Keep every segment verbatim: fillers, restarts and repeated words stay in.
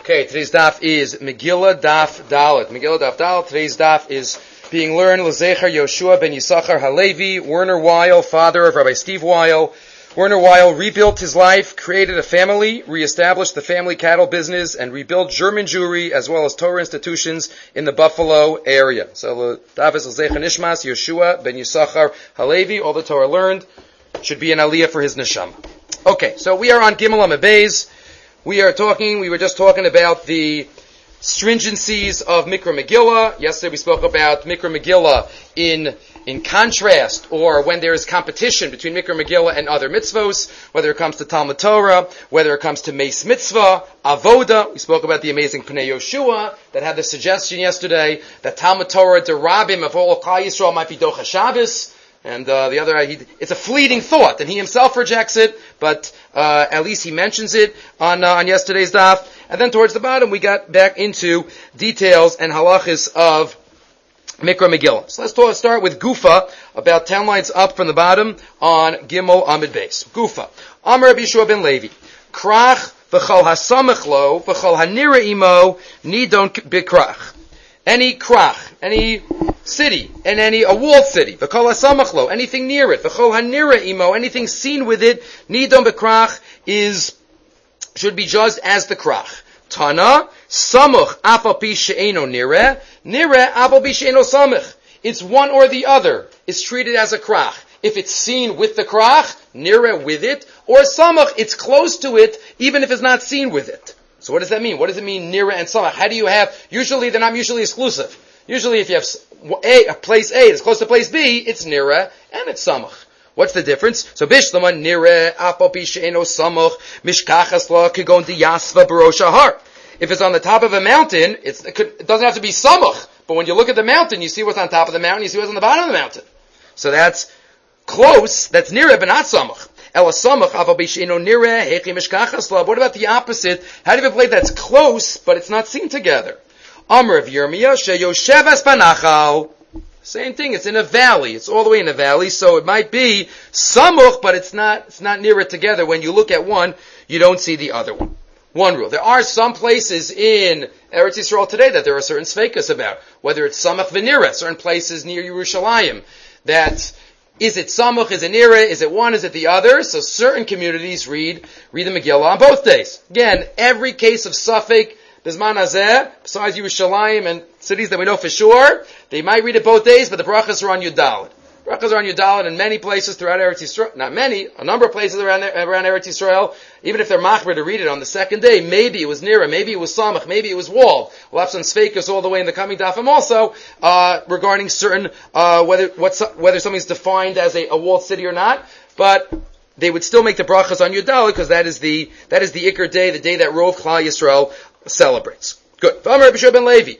Okay, today's daf is Megillah Daf Dalet. Megillah Daf Dalet. Today's daf is being learned L'Zecher Yoshua ben Yisachar Halevi, Werner Weil, father of Rabbi Steve Weil. Werner Weil rebuilt his life, created a family, reestablished the family cattle business, and rebuilt German Jewry as well as Torah institutions in the Buffalo area. So the daf is L'Zecher Nishmas Yoshua ben Yisachar Halevi. All the Torah learned should be an aliyah for his neshama. Okay, so we are on Gimel Amud Beis. We are talking, we were just talking about the stringencies of Mikra Megillah. Yesterday we spoke about Mikra Megillah in, in contrast, or when there is competition between Mikra Megillah and other mitzvos, whether it comes to Talmud Torah, whether it comes to Meis Mitzvah, Avoda. We spoke about the amazing Pnei Yoshua that had the suggestion yesterday that Talmud Torah, the Rabbim of all of Klal Yisrael might be Docha Shabbos. And uh, the other, he, it's a fleeting thought, and he himself rejects it, but uh, at least he mentions it on uh, on yesterday's daf. And then towards the bottom, we got back into details and halachis of Mikra Megillah. So let's talk, start with Gufa, about ten lines up from the bottom on Gimel Amud Beis. Gufa. Amar Rabbi Yeshua ben Levi. Krach v'chol hasamech lo v'chol hanira imo nidon b'krach. Any krach, any city, and any, a walled city, v'kol hasamachlo, anything near it, v'chol hanira imo, anything seen with it, nidon b'krach, is, should be judged as the krach. Tana, samuch afal pi she'eno nireh, nireh afal pi she'eno samuch. It's one or the other, is treated as a krach. If it's seen with the krach, nireh with it, or samuch, it's close to it, even if it's not seen with it. So what does that mean? What does it mean, nireh and samach? How do you have, usually they're not mutually exclusive. Usually if you have A, a place A that's close to place B, it's nireh and it's samach. What's the difference? So bishlama nireh afal pi she'eno samach mishkachas la kegon diyasva b'rosh hahar. If it's on the top of a mountain, it's, it, could, it doesn't have to be samach. But when you look at the mountain, you see what's on top of the mountain, you see what's on the bottom of the mountain. So that's close, that's nireh but not samach. Ela samach afal pi she'eno nireh hechi mishkachas la. What about the opposite? How do you have a plate that's close but it's not seen together? Amr of Yirmiyah, sheyoshev es banachal. Same thing, it's in a valley. It's all the way in a valley, so it might be samuch, but it's not, it's not near it together. When you look at one, you don't see the other one. One rule. There are some places in Eretz Yisrael today that there are certain sveikas about. Whether it's samach v'nireh, certain places near Yerushalayim, that, is it samuch, is it nireh, is it one, is it the other? So certain communities read, read the Megillah on both days. Again, every case of suffix, Bizman Hazeh, besides Yerushalayim and cities that we know for sure, they might read it both days, but the brachas are on Yud Daled. Brachas are on Yud Daled in many places throughout Eretz Yisrael. Not many, a number of places around around Eretz Yisrael. Even if they're machmer to read it on the second day, maybe it was nireh, maybe it was samach, maybe it was walled. We'll have some sveikas all the way in the coming dafim also uh, regarding certain uh, whether what's, whether something's defined as a, a walled city or not. But they would still make the brachas on Yud Daled because that is the that is the Iker day, the day that Rov Klal Yisrael celebrates. Good. V'amar Rabbi Yeshua ben Levi.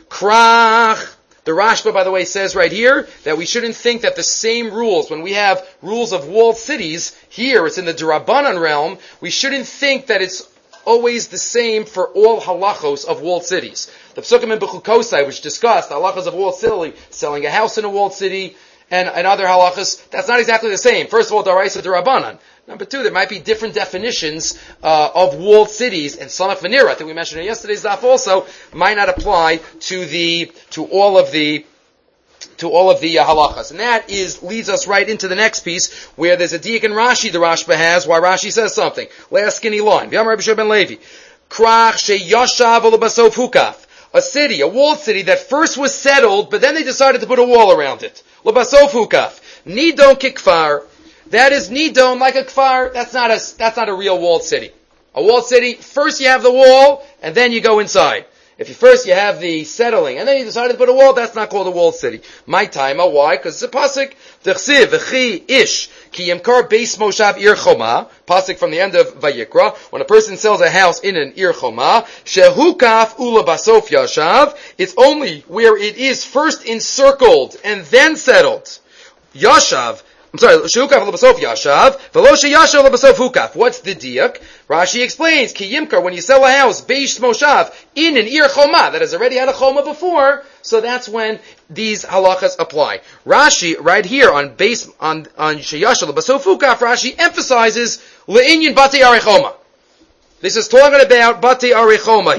Krach. The Rashba, by the way, says right here that we shouldn't think that the same rules, when we have rules of walled cities, here it's in the Durabanan realm, we shouldn't think that it's always the same for all halachos of walled cities. The Psukim in Bechukosai, which discussed the halachos of walled city, selling a house in a walled city, and, and other halachas, that's not exactly the same. First of all, Daraisa Durabanan. Number two, there might be different definitions uh, of walled cities, and samach v'nireh, I think we mentioned in yesterday's daf also, might not apply to the to all of the to all of the uh, halachas, and that is leads us right into the next piece where there's a diak in Rashi the Rashba has, why Rashi says something. Last skinny line. V'amar Rabbi Yeshua ben Levi, krach sheyashav u'lebasof hukaf. A city, a walled city that first was settled, but then they decided to put a wall around it. Lebasof hukaf. Nidon kikfar. That is nidon like a kfar. That's not a, that's not a real walled city. A walled city, first you have the wall, and then you go inside. If you first you have the settling, and then you decide to put a wall, that's not called a walled city. My time, why? Because it's a pasuk. T'chsiv v'chi ish ki yemkar beis moshav ir choma. Pasuk from the end of Vayikra. When a person sells a house in an ir choma, shehukaf ula basof yashav. It's only where it is first encircled and then settled. Yashav. I'm sorry, shehukaf lebasof yashav, velo sheyashav lebasof hukaf. What's the diak? Rashi explains, ki yimkar, when you sell a house, beish moshav, in an ir choma, that has already had a choma before, so that's when these halachas apply. Rashi, right here, on base, on, on sheyashav lebasof hukaf, Rashi emphasizes, le'inyan batei arei choma. This is talking about batei arei choma here.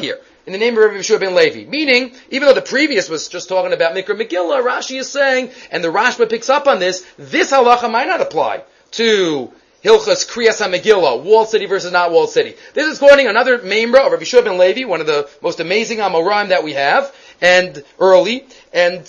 in the name of Rabbi Yeshua ben Levi. Meaning, even though the previous was just talking about Mikra Megillah, Rashi is saying, and the Rashba picks up on this, this halacha might not apply to Hilchas Kriyas HaMegillah, walled city versus not walled city. This is quoting another memra of Rabbi Yeshua ben Levi, one of the most amazing Amoraim that we have, and early, and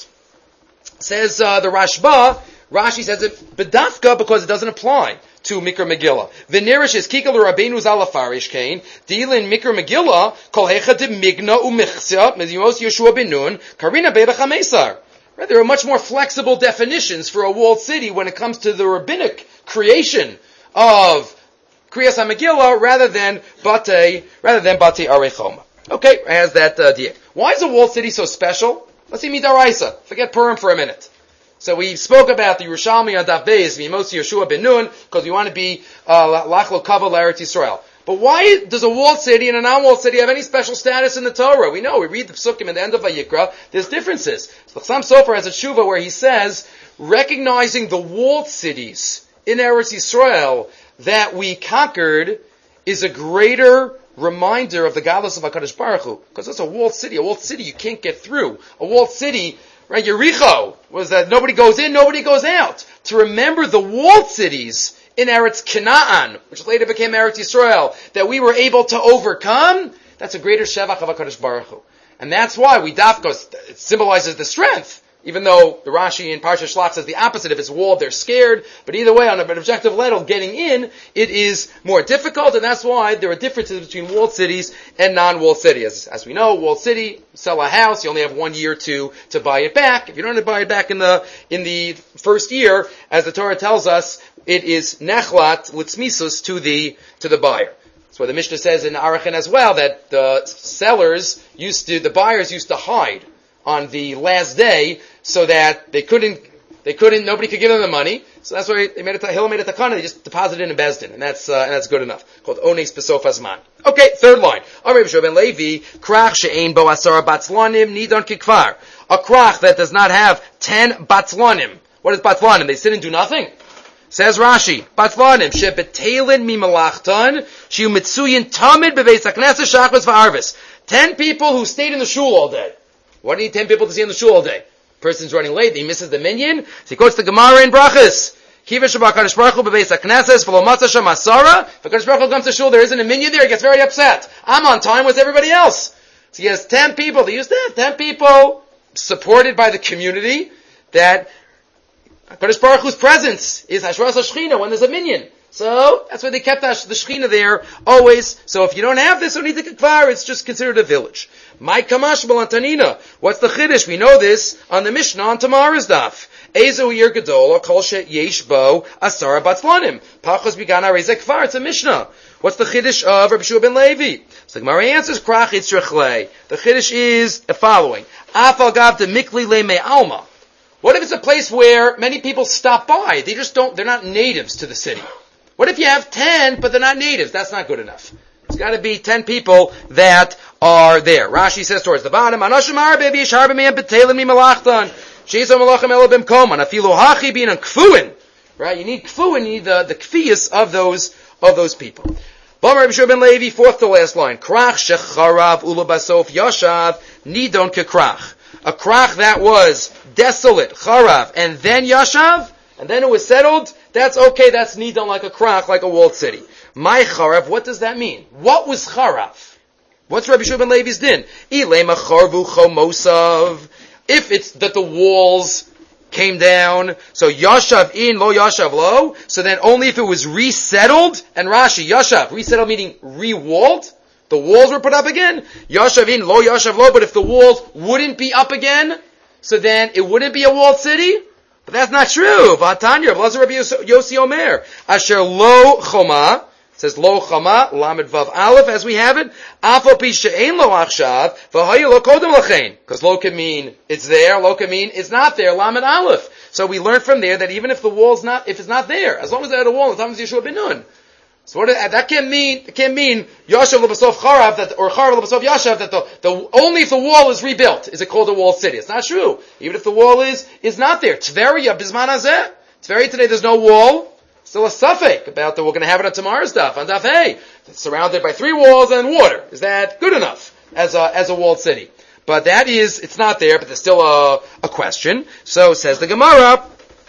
says uh, the Rashba, Rashi says it bedafka because it doesn't apply to Mikra Megillah. V'nerish is kikal Rabbeinu Zalafarish Kain, Dilin Mikra Megillah, Kol Hecha de Migna Umichsia, Mezimos Yeshua ben Nun, Karina Beba Chamesar. Right, there are much more flexible definitions for a walled city when it comes to the rabbinic creation of Kriyas HaMegillah rather than Batei, rather than Batei Arechoma. Okay, has that uh, diak. Why is a walled city so special? Let's see Midaraisa. Forget Purim for a minute. So we spoke about the Yerushalmi on Daf Beis, Mimosi Yeshua ben Nun, because we want to be Lachlo Kavod L'Eretz Yisrael. But why does a walled city and a non-walled city have any special status in the Torah? We know, we read the Psukim at the end of Vayikra, there's differences. So Chassam Sofer has a tshuva where he says, recognizing the walled cities in Eretz Yisrael that we conquered is a greater reminder of the godless of HaKadosh Baruch Hu. Because it's a walled city. A walled city you can't get through. A walled city, right, Yericho, was that nobody goes in, nobody goes out. To remember the walled cities in Eretz Canaan, which later became Eretz Yisrael, that we were able to overcome, that's a greater Shevach of HaKadosh Baruch Hu. And that's why we dafkos, it symbolizes the strength. Even though the Rashi in Parsha Shlach says the opposite, if it's walled, they're scared. But either way, on an objective level, getting in, it is more difficult, and that's why there are differences between walled cities and non-walled cities. As, as we know, walled city, sell a house, you only have one year to, to buy it back. If you don't buy it back in the, in the first year, as the Torah tells us, it is nechlat litzmisus to the, to the buyer. That's why the Mishnah says in Arachin as well, that the sellers used to, the buyers used to hide on the last day, so that they couldn't, they couldn't, nobody could give them the money. So that's why they made it, Hillel made a takana, they just deposited it in Bezdin, and that's, uh, and that's good enough. Called Ones Besof Azman. Okay, third line. Amar Rabbi Yeshua ben Levi, krach she'ein bo asara batzlanim nidon kikvar. A krach that does not have ten batzlanim. What is batzlanim? They sit and do nothing? Says Rashi, batzlanim, she'betelin mi malachtan, she'u mitzuyin tamid bebeis hakneses shachos va'arvis. Ten people who stayed in the shul all day. What do you need ten people to see in the shul all day? Person's running late, he misses the minyan, so he quotes the Gemara in Brachas. Kiva Shabbat Kadosh Baruch Hu bebeis hakneses v'lo matzah sham asara. If Kadosh Baruch Hu comes to shul, there isn't a minyan there, he gets very upset. I'm on time with everybody else. So he has ten people, they used to have ten people supported by the community that Kadosh Baruch Hu's presence is Hashras HaShechina when there's a minyan. So, that's why they kept the Shechina there always. So if you don't have this, don't need the Kikvar, it's just considered a village. My Kamash Balantanina. What's the Chiddush? We know this on the Mishnah on tomorrow's daf. Ezo Yer Gedola, Kol She Yesh Bo, Asara Batzlanim. Pachos Bigana Reza Kvar, it's a Mishnah. What's the Chiddush of Rabbi Yeshua ben Levi? So the Gemara answers, Krach Yitzrach Le. The Chiddush is the following. Afal Gav de Mikli Le Me Alma. What if it's a place where many people stop by? They just don't, they're not natives to the city. What if you have ten, but they're not natives? That's not good enough. It's got to be ten people that are there. Rashi says towards the bottom, Anashim Arbe B'Yishar B'Miyam B'Telim Malachtan Sheizo Malachim Ela B'Mkom Anafilu Hachi Bin Kfuin. Right? You need Kfuin. You need the the kfiyas of those of those people. Bamar Rabbi Yeshua ben Levi, fourth to last line. Krach Shecharav Ula Basof Yashav Nidon Kekrach. A krach that was desolate, Charav, and then Yashav, and then it was settled. That's okay, that's nidon like a krach, like a walled city. My charav, what does that mean? What was charav? What's Rabbi Yeshua ben Levi's din? Ilema charvu chomosav. If it's that the walls came down, so yashav in, lo yashav lo, so then only if it was resettled, and Rashi, yashav, resettled meaning re-walled, the walls were put up again, yashav in, lo yashav lo, but if the walls wouldn't be up again, so then it wouldn't be a walled city? But that's not true. V'atanya, Blazer Rabbi Yossi Omer. Asher lo choma, says lo choma, lamed vav aleph, as we have it. Afo pi she'ein lo achshav, v'hayu lo kodem lachein. Because lo can mean it's there, lo can mean it's not there, lamed aleph. So we learn from there that even if the wall's not, if it's not there, as long as they had a wall, it's not Yeshua ben Nun. So what, that can't mean, it can't mean Yashav l'basof charav, that, or charav l'basof Yashav, that the, the, only if the wall is rebuilt is it called a walled city. It's not true. Even if the wall is, is not there. Tveria bisman hazeh. Tveria today there's no wall. Still a suffix about that we're going to have it on tomorrow's daf, on daf hey. It's surrounded by three walls and water. Is that good enough? as a, as a walled city. But that is, it's not there, but there's still a, a question. So says the Gemara,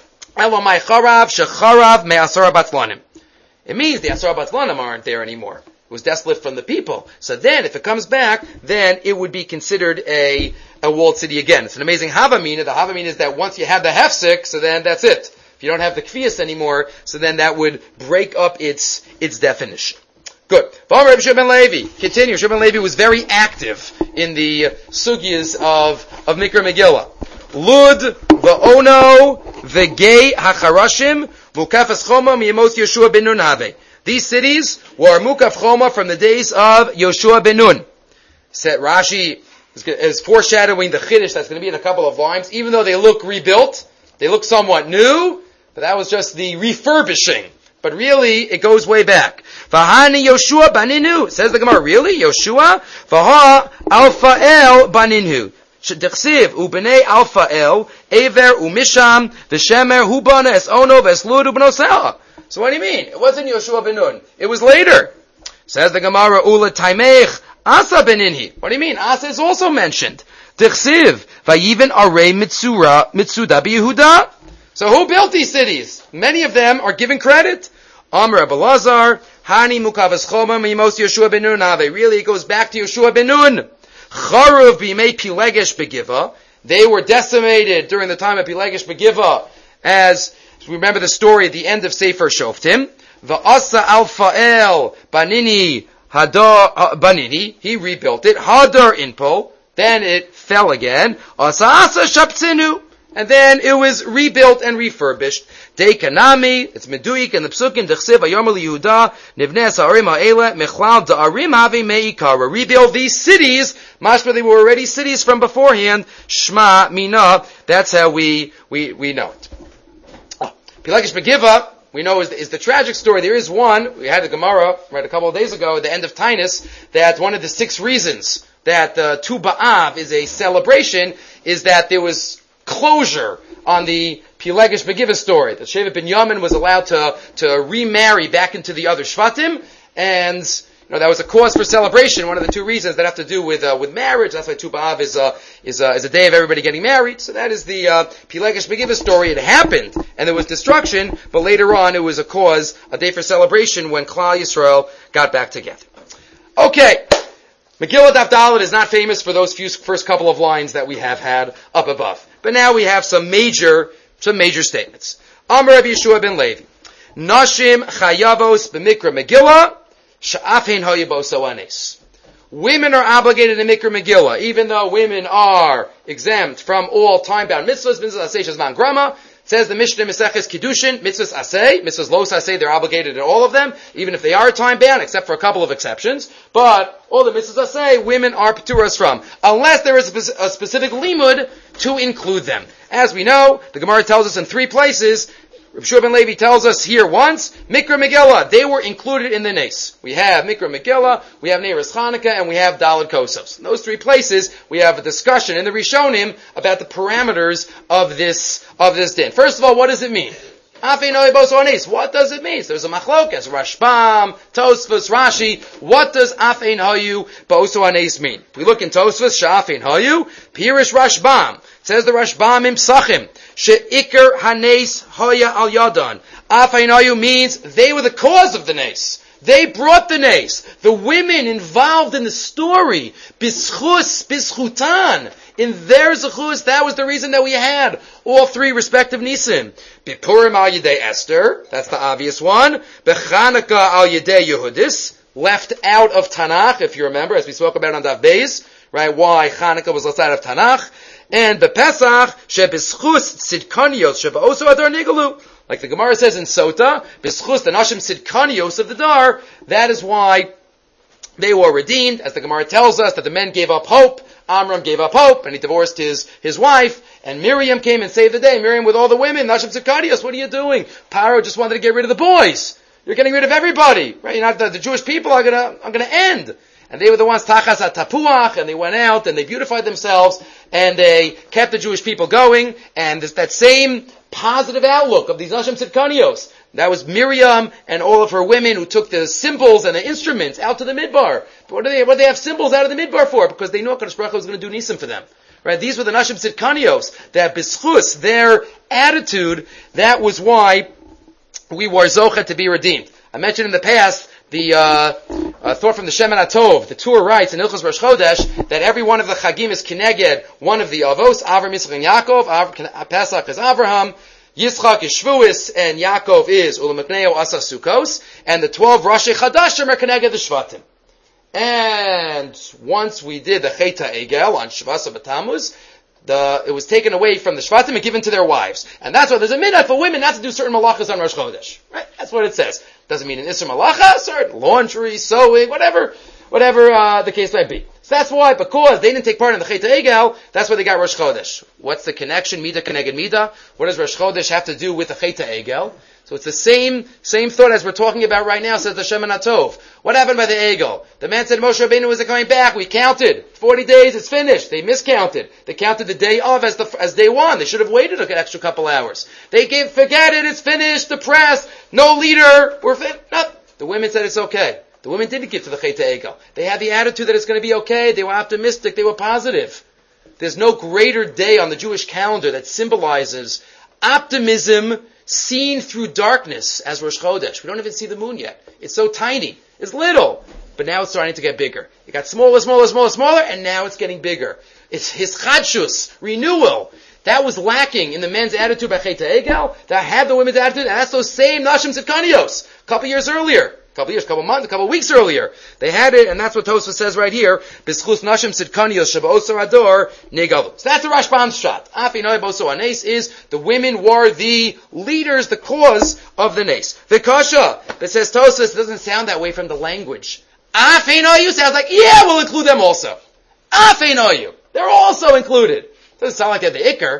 Elomai charav shecharav me'asara batlanim. It means the asara batlanim aren't there anymore. It was desolate from the people. So then, if it comes back, then it would be considered a, a walled city again. It's an amazing havamina. The havamina is that once you have the hefsek, so then that's it. If you don't have the kfiyas anymore, so then that would break up its, its definition. Good. Rabbi Shua ben Levi. Continue. Shua ben Levi was very active in the sugyas of, of Mikra Megillah. Lud, Va'ono, V'gei HaCharashim, Mukaf Choma, Miyamos Yeshua ben Nun Have. These cities were Mukaf Choma from the days of Yoshua ben Nun. Said Rashi is foreshadowing the Chiddush that's going to be in a couple of lines. Even though they look rebuilt, they look somewhat new, but that was just the refurbishing. But really, it goes way back. Vahani Yoshua baninu. Says the Gemara, really? Yoshua? Vaha Alphael baninu. Shedichsiv ubnei Alphael, Ever umisham, Veshemer hubana es ono veslud ubnosela. So what do you mean? It wasn't Yoshua ben Nun. It was later. Says the Gemara, Ula taimech Asa beninhi. What do you mean? Asa is also mentioned. Dichsiv, Vayiven arei mitzura, mitzuda biyehuda. So who built these cities? Many of them are given credit. Amr Abelazar, Hani Mukavas Choma, Mimos Yeshua ben Nun Ave. Really, it goes back to Yeshua ben Nun. Charuv b'imei Pilegesh begiva. They were decimated during the time of Pilegesh begiva, as we remember the story at the end of Sefer Shoftim. Va'asa Alphael Banini Hadar Banini. He rebuilt it. Hadar Inpo. Then it fell again. Asa Asa Shaptzinu. And then it was rebuilt and refurbished. Deikanami, it's Meduik and the Psukim, Dechsiv, Ayom Yehuda, Nivnes, Ha'arim Ha'ele, Mechlal, Da'arim Havi Me'ikara. Rebuild these cities, mashma, they were already cities from beforehand, Shma, Mina, that's how we, we, we know it. Oh, Pilegesh Begiva, we know is the, is the tragic story. There is one, we had a Gemara, right, a couple of days ago, at the end of Tainus, that one of the six reasons that uh, Tu B'Av is a celebration is that there was closure on the Pilegesh Begiva story. That Shevet Binyamin was allowed to, to remarry back into the other Shvatim, and you know, that was a cause for celebration. One of the two reasons that have to do with uh, with marriage. That's why Tu B'Av is uh, is uh, is a day of everybody getting married. So that is the uh, Pilegesh Begiva story. It happened, and there was destruction, but later on it was a cause, a day for celebration when Klal Yisrael got back together. Okay. Megillah Daf Dalet is not famous for those few first couple of lines that we have had up above. But now we have some major, some major statements. Amar Rabbi Yeshua ben Levi. Nashim chayavos b'mikra Megillah, sha'afin hayabos oanes. Women are obligated in Mikra Megillah, even though women are exempt from all time-bound mitzvahs, mitzvahs aseh shazman grama. Says the Mishnah Meseches Kiddushin, mitzvahs aseh, mitzvahs los aseh, they're obligated in all of them, even if they are time-bound, except for a couple of exceptions. But all the mitzvahs aseh, women are paturas from, unless there is a specific limud to include them. As we know, the Gemara tells us in three places, Rabbi Shua ben Levi tells us here once, Mikra Megillah, they were included in the Nes. We have Mikra Megillah, we have Neiros Chanukah, and we have Daled Kosos. In those three places, we have a discussion in the Rishonim about the parameters of this, of this din. First of all, what does it mean? Afein Hayu B'Oso Hanes. What does it mean? So there's a machlokas, Rashbam, Tosfos, Rashi. What does Afein Hayu B'Oso Hanes mean? If we look in Tosfos, Sha'afein Hayu, Pirish Rashbam. Says the Rashbam in Psachim, She'ikar Hanes Hoya Al Yadan. Afein Hayu means they were the cause of the Nes. They brought the Nes. The women involved in the story, Bischus, Bischutan, in their zechus, that was the reason that we had all three respective nisim. Bipurim al Yedei Esther, that's the obvious one. Bechanukah al Yedei Yehudis, left out of Tanakh, if you remember, as we spoke about on Daf Beis, right? Why Chanukah was left out of Tanakh. And Bepesach, Shebischus Tzidkanios, Sheba'oso Adar Nigalu. Like the Gemara says in Sota, Bischus, the Nashim Tzidkanios of the Dar, that is why they were redeemed, as the Gemara tells us, that the men gave up hope. Amram gave up hope, and he divorced his, his wife, and Miriam came and saved the day. Miriam with all the women, Nashim Tzidkanios, what are you doing? Paro just wanted to get rid of the boys. You're getting rid of everybody, right? You're not, the, the Jewish people are gonna, are gonna end. And they were the ones, Tachas HaTapuach, and they went out, and they beautified themselves, and they kept the Jewish people going, and this, that same positive outlook of these Nashim Tzidkanios, That was Miriam and all of her women who took the cymbals and the instruments out to the midbar. But what do they, what do they have cymbals out of the midbar for? Because they knew HaKadosh Baruch Hu was going to do nisim for them. Right? These were the Nashim Tzidkanios, that bischus, their attitude, that was why we were Zocha to be redeemed. I mentioned in the past, the uh, uh, thought from the Shemen HaTov, the Tur writes in Ilchos Rosh Chodesh, that every one of the Chagim is Kineged, one of the Avos, Avram, Yitzchak, and Yaakov, Av- Pesach is Avraham, Yitzchak is Shvuis, and Yaakov is Ulamekneo Asa Sukkos, and the twelve Rashi Chadashim are Kineged the Shvatim. And once we did the Cheta Egel on Shvasa B'Tammuz, the, it was taken away from the Shvatim and given to their wives. And that's why there's a minhag for women not to do certain malachas on Rosh Chodesh. Right? That's what it says. Doesn't mean an Isser malacha, certain laundry, sewing, whatever, whatever, uh, the case might be. So that's why, because they didn't take part in the Cheta Egel, that's why they got Rosh Chodesh. What's the connection? Mida Keneged Mida. What does Rosh Chodesh have to do with the Cheta Egel? So it's the same, same thought as we're talking about right now, says the Shemen HaTov. What happened by the Egel? The man said, Moshe Rabbeinu isn't coming back. We counted. forty days, it's finished. They miscounted. They counted the day of as the, as day one. They should have waited an extra couple hours. They gave, forget it, it's finished, the press, no leader, we're fin- no. The women said it's okay. The women didn't give to the Cheta Egel. They had the attitude that it's going to be okay. They were optimistic. They were positive. There's no greater day on the Jewish calendar that symbolizes optimism seen through darkness as Rosh Chodesh. We don't even see the moon yet. It's so tiny. It's little. But now it's starting to get bigger. It got smaller, smaller, smaller, smaller, and now it's getting bigger. It's his chadshus, renewal. That was lacking in the men's attitude by Cheta Egel. That had the women's attitude, and that's those same Nashim Tzidkanios. A couple years earlier. A couple years, a couple months, a couple weeks earlier. They had it, and that's what Tosfos says right here. B'schus Nashim Tzidkanios Shabosar Ador Negalu. So that's the Rashbam's shot. Afi Noy Boso Anes is the women were the leaders, the cause of the Nes. Vikasha. That says Tosfos doesn't sound that way from the language. Afi Noyu sounds like, yeah, we'll include them also. Afi Noyu. They're also included. Doesn't sound like they're the Iker.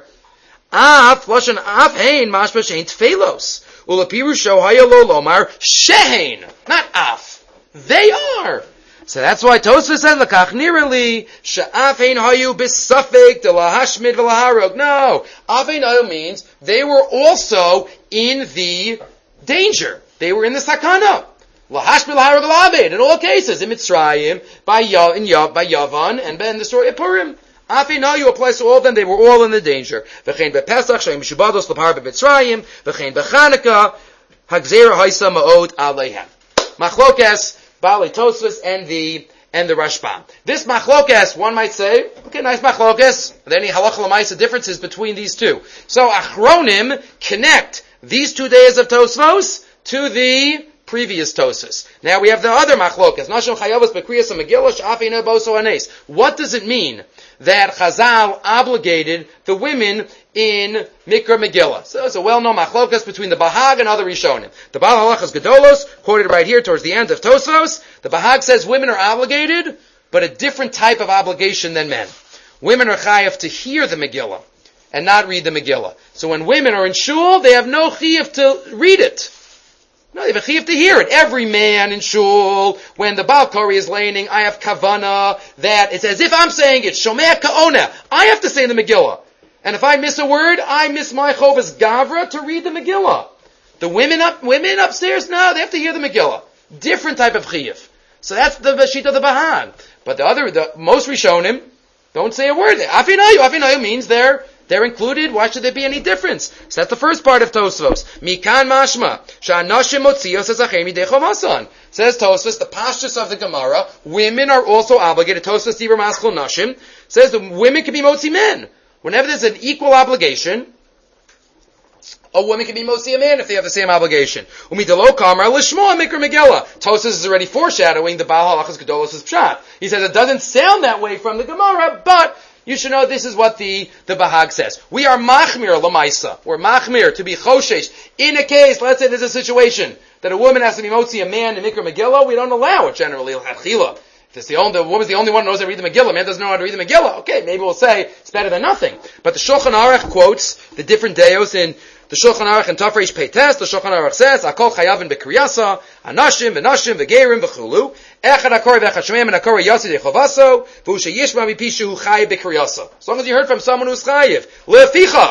Af, Lashon Af Hein, Mashma Shein Tfelos. Ulapirusho Hayalo Lomar Shein. Not Af. They are. So that's why Tosfos says, Lakach Nirali, Sha'af Hein Hayu Bisafik, De Lahashmid V'Laharog. No. Af Hein Hayu means they were also in the danger. They were in the sakana. Lahashmid V'Laharog L'Aved. In all cases, in Mitzrayim, by Yav, in Yav, by Yavan, and in the story of Purim. Afinayu applies to all of them. They were all in the danger. V'chein bePesach sheim mishubados l'par beMitzrayim. V'chein beChanukah hagzera haisa ma'od aleihem. Machlokes Baalei Tosfos and the and the Rashbam. This machlokes, one might say, okay, nice machlokes. Are there any halacha l'maisa differences between these two? So Achronim connect these two days of Tosfos to the previous Tosfos. Now we have the other machlokes. Nashim chayavos bekriyas Megillah she'afina boso anes. What does it mean that Chazal obligated the women in Mikra Megillah? So it's a well-known machlokas between the Bahag and other Rishonim. The Baal Halachas Gedolos, quoted right here towards the end of Tosfos, the Bahag says women are obligated, but a different type of obligation than men. Women are chayav to hear the Megillah and not read the Megillah. So when women are in shul, they have no chayav to read it. No, they have a chiyuv to hear it. Every man in shul, when the Baal Kori is laning, I have kavana, that it's as if I'm saying it, shomea ka'ona. I have to say the Megillah. And if I miss a word, I miss my chovas gavra to read the Megillah. The women up, women upstairs, no, they have to hear the Megillah. Different type of chiyuv. So that's the Vashit of the Bahag. But the other, the most Rishonim, don't say a word. Afinayu, afinayu means they're They're included. Why should there be any difference? So that's the first part of Tosfos. Mikan mashma sha'anashim motzios ezachem midei chovasan. Says Tosfos, the pashtus of the Gemara, women are also obligated. Tosfos diber maschol nashim says the women can be motzi men. Whenever there's an equal obligation, a woman can be motzi a man if they have the same obligation. Umidalo kamar lishma mikra megillah. Tosfos is already foreshadowing the Baal Halachas Gedolos' pshat. He says it doesn't sound that way from the Gemara, but you should know this is what the, the Bahag says. We are machmir l'maisa. We're machmir to be choshesh. In a case, let's say there's a situation that a woman has to be motzi a man in Mikra Megillah, we don't allow it generally. If it's the, only, the woman's the only one who knows how to read the Megillah, man doesn't know how to read the Megillah, okay, maybe we'll say it's better than nothing. But the Shulchan Aruch quotes the different deos in the Shulchan Aruch and Tafresh Peites. The Shulchan Aruch says, Akol chayavin bekriyasa, anashim, v'nashim, v'gerim, v'chulu, echad akor v'echad shmeim, and akor yasi dechovaso, v'u sheyishma mipishu hu chayiv bekriyasa. As long as you heard from someone who's chayiv. Lefichach.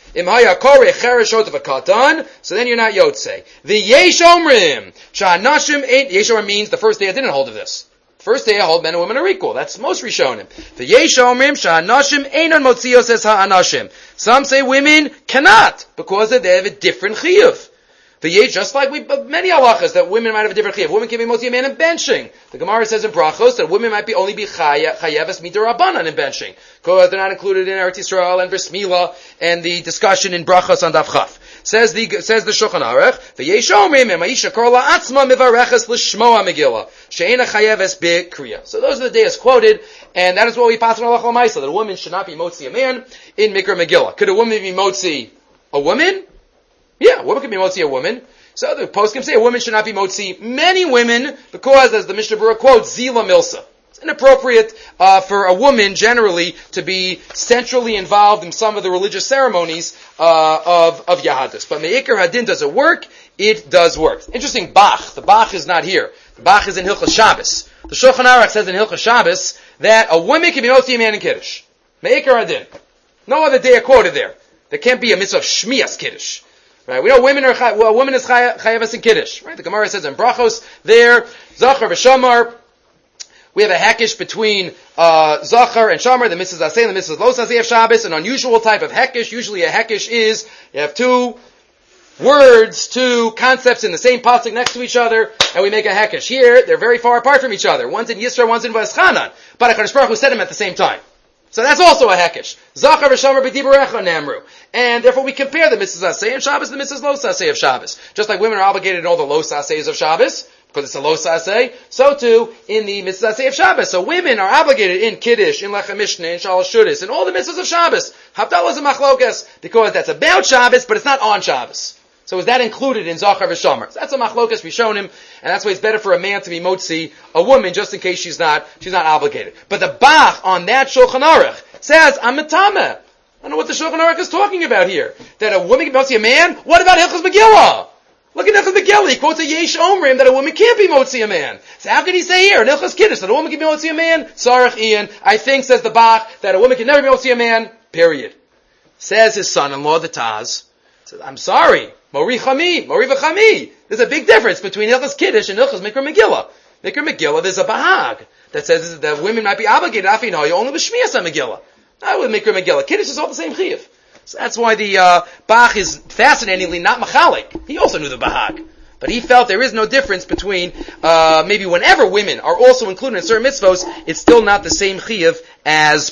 Imhaya koreh chereshot of a katan, so then you're not yotze. The yesh omrim, sha'anashim ain't, yesh omrim means the first day I didn't hold of this. First day I hold men and women are equal. That's most Rishonim. The yesh omrim, sha'anashim einon motzios es ha'anashim. Some say women cannot, because they have a different chiyuv. The yesh, just like we, many halachas, that women might have a different chiyuv. Women can be motzi a man in benching. The Gemara says in Brachos that women might be only be chayeves midirabanan in benching, because they're not included in Eretz Yisrael and Bris Milah and the discussion in Brachos on Daf Chaf. Says the says the Shulchan Aruch, the yesh omrim ma'isha korla atzma mivareches l'shmoa megillah she'ena chayeves b'kriya. So those are the days quoted, and that is what we pass on halacha l'maisa, that a woman should not be motzi a man in Mikra Megillah. Could a woman be motzi a woman? Yeah, a woman can be motzi a woman. So the poskim say a woman should not be motzi many women, because, as the Mishnah Berurah quotes, zila milsa. It's inappropriate uh, for a woman generally to be centrally involved in some of the religious ceremonies uh, of of Yahadus. But Me'ikar Hadin, does it work? It does work. Interesting, Bach. The Bach is not here. The Bach is in Hilchos Shabbos. The Shulchan Aruch says in Hilchos Shabbos that a woman can be motzi a man in Kiddush. Me'ikar Hadin. No other day quoted there. There can't be a mitzvah of Shmiyas Kiddush. Right? We know women are, well, a woman is chayaves in Kiddush. Right? The Gemara says in Brachos there, Zachar v'Shamar, we have a hekesh between, uh, Zachar and Shamar, the Missus Asay and the Missus Lo Sasay of Shabbos, an unusual type of hekesh. Usually a hekesh is, you have two words, two concepts in the same pasuk next to each other, and we make a hekesh. Here, they're very far apart from each other. One's in Yisra, one's in V'eschanan. But HaKadosh Baruch Hu said them at the same time. So that's also a hekesh. Zachar v'Shamar b'diburecha namru. And therefore we compare the Missus Asay of Shabbos and the Missus Lo Sasay of Shabbos. Just like women are obligated in all the Lo Sasays of Shabbos, because it's a Lo Sasay, so too in the Missus Asay of Shabbos. So women are obligated in Kiddush, in Lechem Mishnah, in Shalosh Shudas, in all the Mitzvahs of Shabbos. Havdalah is a machlokas, because that's about Shabbos, but it's not on Shabbos. So is that included in Zachar v'Shamar? So that's a machlokas we shown him, and that's why it's better for a man to be motzi a woman, just in case she's not she's not obligated. But the Bach on that Shulchan Aruch says, I'm metameh. I don't know what the Shulchan Aruch is talking about here. That a woman can be motzi a man? What about Hilchos Megillah? Look at Hilchos Megillah. He quotes a Yesh Omrim that a woman can't be motzi a man. So how can he say here in Hilchos Kiddush that a woman can be motzi a man? Sarach Ian. I think, says the Bach, that a woman can never be motzi a man. Period. Says his son-in-law, the Taz. Says, I'm sorry. Mori Chami, Mori v'Chami. There's a big difference between Hilchos Kiddush and Hilchos Mikra Megillah. Mikra Megillah, there's a Bahag that says that women might be obligated, Afin Hoyu, only with Shmiyas HaMegillah. Not with Mikra Megillah. Kiddush is all the same chiyuv. So that's why the uh, Bach is fascinatingly not Machalik. He also knew the Bahag. But he felt there is no difference between, uh, maybe whenever women are also included in certain mitzvos, it's still not the same chiyuv as,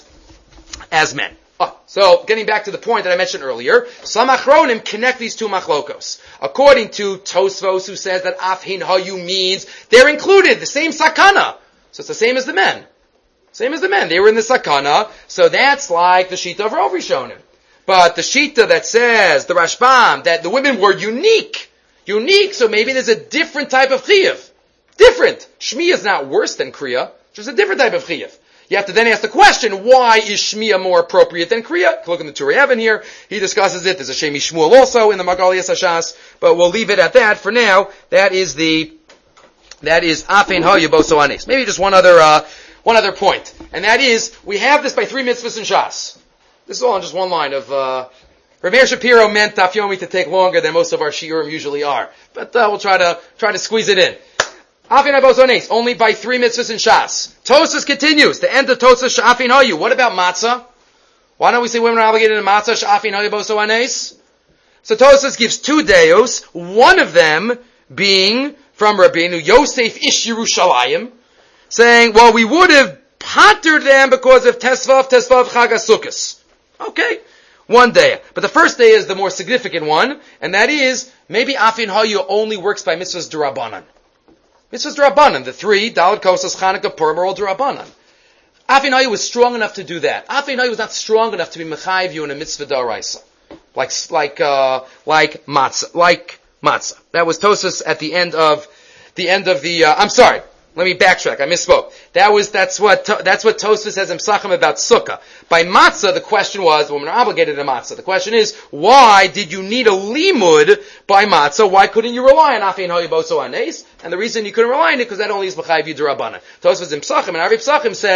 as men. Oh, so, getting back to the point that I mentioned earlier, some achronim connect these two machlokos. According to Tosfos, who says that afhin hayu means they're included, the same sakana. So it's the same as the men. Same as the men. They were in the sakana, so that's like the Shita of Rav Rishonim. But the Shita that says, the Rashbam, that the women were unique. Unique, so maybe there's a different type of chiyuv. Different. Shmi is not worse than kriya, just a different type of chiyuv. You have to then ask the question, why is Shmiya more appropriate than Kriya? Look in the Turei Even here. He discusses it. There's a Shemi Shmuel also in the Magali Hashas, but we'll leave it at that for now. That is the, that is Afen Hayu Boso Anes. Maybe just one other, uh, one other point. And that is, we have this by three mitzvahs in Shas. This is all on just one line of, uh, Rav Meir Shapiro meant Daf Yomi to take longer than most of our shiurim usually are. But, uh, we'll try to, try to squeeze it in. Afin Habozones, only by three mitzvahs in Shas. Tosas continues, the end of Tosas Sha'afin Hayu. What about matzah? Why don't we say women are obligated in matzah Sha'afin Hayu Bozones? So Tosas gives two deos, one of them being from Rabbeinu Yosef Ish Yerushalayim, saying, well, we would have pottered them because of Tesvav, Tesvav Chag HaSukkos. Okay, one day. But the first day is the more significant one, and that is, maybe Afin Hayu only works by mitzvahs d'Rabbanan. Mitzvahs d'Rabbanan, the three, Daled Kosas, Chanukah, Purim, are all d'Rabbanan. Afin Hayu was strong enough to do that. Afin Hayu was not strong enough to be mechayiv you in a mitzvah d'Oraisa. Like, like, uh, like matzah, like matzah. That was Tosas at the end of, the end of the, uh, I'm sorry. Let me backtrack. I misspoke. That was, that's what, that's what Tosfos says in Psachim about Sukkah. By matzah, the question was, women are obligated to matzah. The question is, why did you need a limud by matzah? Why couldn't you rely on Afin Hayu Boso Anes? And the reason you couldn't rely on it, because that only is Mechayiv Yud Rabbanan. Tosfos in Psachim, and Ari Psachim says,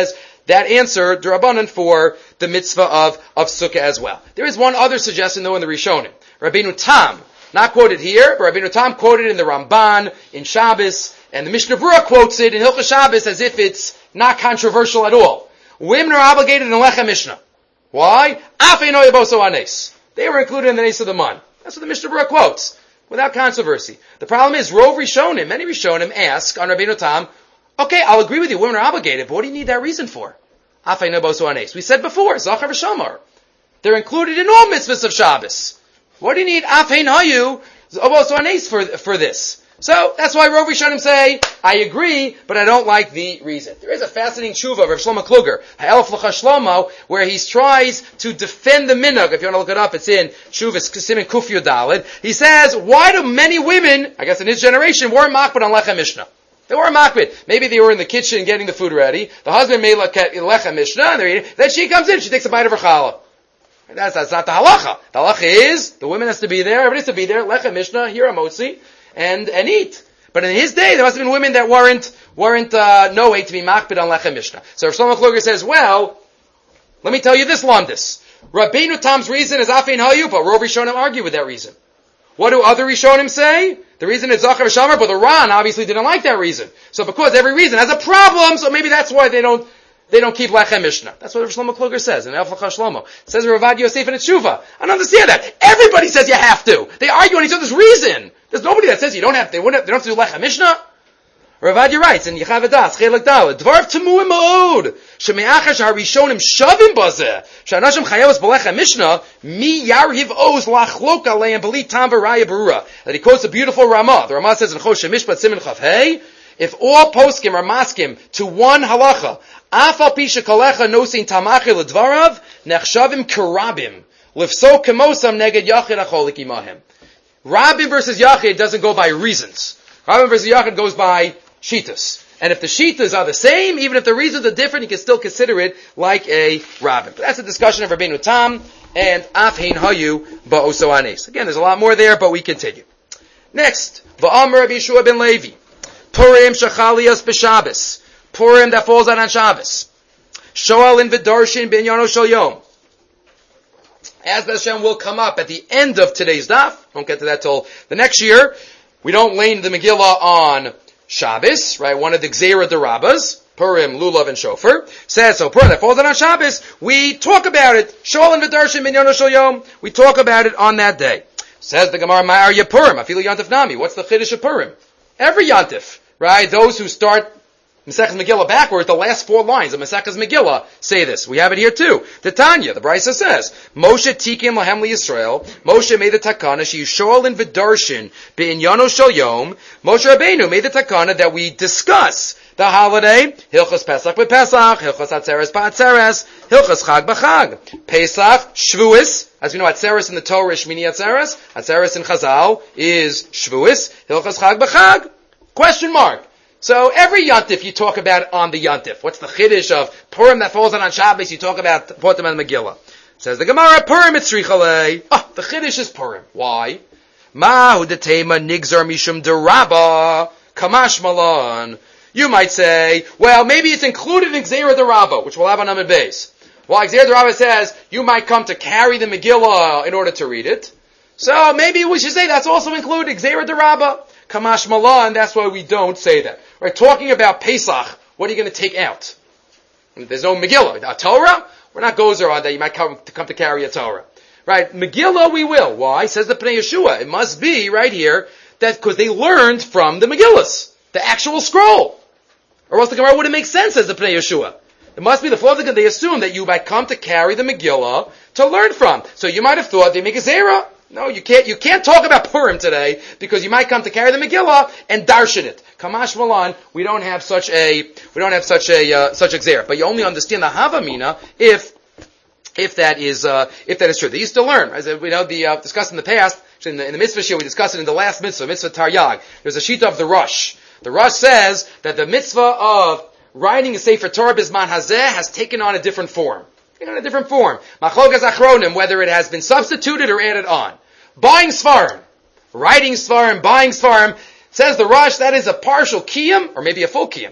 that answer, D'Rabbanan, for the mitzvah of, of Sukkah as well. There is one other suggestion, though, in the Rishonim. Rabbeinu Tam, not quoted here, but Rabbeinu Tam quoted in the Ramban, in Shabbos, and the Mishnah Berurah quotes it in Hilchos Shabbos as if it's not controversial at all. Women are obligated in Lechem Mishnah. Why? They were included in the Nes of the Man. That's what the Mishnah Berurah quotes, without controversy. The problem is, Rov Rishonim, many Rishonim ask on Rabbeinu Tam, okay, I'll agree with you, women are obligated, but what do you need that reason for? We said before, Zachar v'Shamar. They're included in all mitzvahs of Shabbos. What do you need Afein Hayu for, for this? So, that's why Rov Rishonim say, I agree, but I don't like the reason. There is a fascinating tshuva of Rav Shlomo Kluger, Ha'elef L'cha Shlomo, where he tries to defend the minhag. If you want to look it up, it's in Shuvas Siman Kuf Yud Daled. He says, why do many women, I guess in his generation, weren't makbid on Lechem Mishnah? They weren't makbid. Maybe they were in the kitchen getting the food ready. The husband made Lechem Mishnah, and they're eating. Then she comes in, she takes a bite of her challah. That's, that's not the halacha. The halacha is, the woman has to be there, everybody has to be there, Lechem Mishnah, here a motzi, and, and eat. But in his day, there must have been women that weren't, weren't, uh, no way to be makbid on Lechem Mishnah. So Rav Shlomo Kluger says, well, let me tell you this, Landis. Rabbeinu Tam's reason is Afein Hayu, but Rov Rishonim argue with that reason. What do other Rishonim say? The reason is Zachar v'Shamar, but the Ran obviously didn't like that reason. So because every reason has a problem, so maybe that's why they don't, they don't keep Lechem Mishnah. That's what Rav Shlomo Kluger says in Elf L'cha Shlomo. It says Ravad Yosef in Tshuva. I don't understand that. Everybody says you have to. They argue on each other's reason. There's nobody that says you don't have, they wouldn't have, they don't have to do Lechem Mishnah. Ravad writes in Yechav Adas, Chelek Daled, Dvarv Temuim Ma'od, Sheme'achar Shaharishonim Shavim Bazeh, Sha'anashim Chayavos B'Lechem Mishnah, Mi Yarhiv Oz Lachlok Aleim B'li Tam V'Raya Berurah. That he quotes a beautiful Ramah. The Ramah says in Choshe Mishpat Siman Chav Hey, if all poskim are maskim to one halacha, Afal Pi Shekalecha Nosin Tamachil L'Dvarav, Nechshavim Kerabim, Lifso Kemosam Neged Yachid Acholik Imahim. Rabim versus Yachid doesn't go by reasons. Rabim versus Yachid goes by shitas. And if the shitas are the same, even if the reasons are different, you can still consider it like a Rabim. But that's a discussion of Rabbeinu Tam and Afein Hayu Ba'oso Anes. Again, there's a lot more there, but we continue. Next, Va'amar Rabbi Yeshua ben Levi, Purim Shachalias B'Shabbos, Purim that falls out on Shabbos, Shoal in V'Darshin B'Inyano Shel Yom. As Hashem will come up at the end of today's daf, won't get to that till the next year. We don't lane the Megillah on Shabbos, right? One of the Gzeira D'Rabbas, Purim, Lulav, and Shofar, says, so Purim that falls out on Shabbos, we talk about it. Shoal and V'Darshin B'Inyano Shel Yom. We talk about it on that day. Says the Gemara, Ma'ar Purim, Afilu Yantif Nami. What's the Chiddush of Purim? Every Yantif, right? Those who start Masechus Megillah backwards, the last four lines of Masechus Megillah say this. We have it here too. The Tanya, the Brisa says, Moshe Tikim Lahem Yisrael, Moshe made the takana, she Shoal in V'Darshin B'inyano Shel Yom, Moshe Rabbeinu made the takana that we discuss the holiday, Hilchos Pesach b'Pesach, Hilchos Atzeres b'Atzeres, Hilchos Chag b'Chag, Pesach, Shvuis, as we know, Atzeres in the Torah is Shmini Atzeres, Atzeres in Chazal is Shvuis, Hilchos Chag b'Chag, question mark. So every Yontif you talk about on the Yontif. What's the Chiddush of Purim that falls on on Shabbos? You talk about Potem and Megillah. Says the Gemara, Purim etzrichalei. Ah, the Chiddush is Purim. Why? Mahu detema nigzar mishum derabba kamash malan. You might say, well, maybe it's included in Gzeira D'Rabba, which we'll have on Amud Beis. Well, Gzeira D'Rabba says you might come to carry the Megillah in order to read it. So maybe we should say that's also included Gzeira D'Rabba. Kamash malan, that's why we don't say that. Right, talking about Pesach, what are you going to take out? There's no Megillah. A Torah? We're not gozer on that. You might come to, come to carry a Torah. Right, Megillah we will. Why? Says the Pnei Yeshua. It must be, right here, that because they learned from the Megillahs, the actual scroll. Or else the Gemara wouldn't make sense, says the Pnei Yeshua. It must be the flow of the Gemara. They assume that you might come to carry the Megillah to learn from. So you might have thought they make a Zera. No, you can't, you can't talk about Purim today, because you might come to carry the Megillah and darshan it. Kamash Malan, we don't have such a, we don't have such a, uh, such a Gzer. But you only understand the Havamina if, if that is, uh, if that is true. They used to learn, as we know, the, uh, discussed in the past, in the, in the mitzvah shir, we discussed it in the last mitzvah, mitzvah Taryag. There's a sheet of the Rosh. The Rosh says that the mitzvah of writing a Sefer Torah Bisman Hazeh has taken on a different form. Taken on a different form. Machlokas Achronim, whether it has been substituted or added on. Buying Svarim, writing Svarim, buying Svarim, says the Rosh, that is a partial kiyum, or maybe a full kiyum,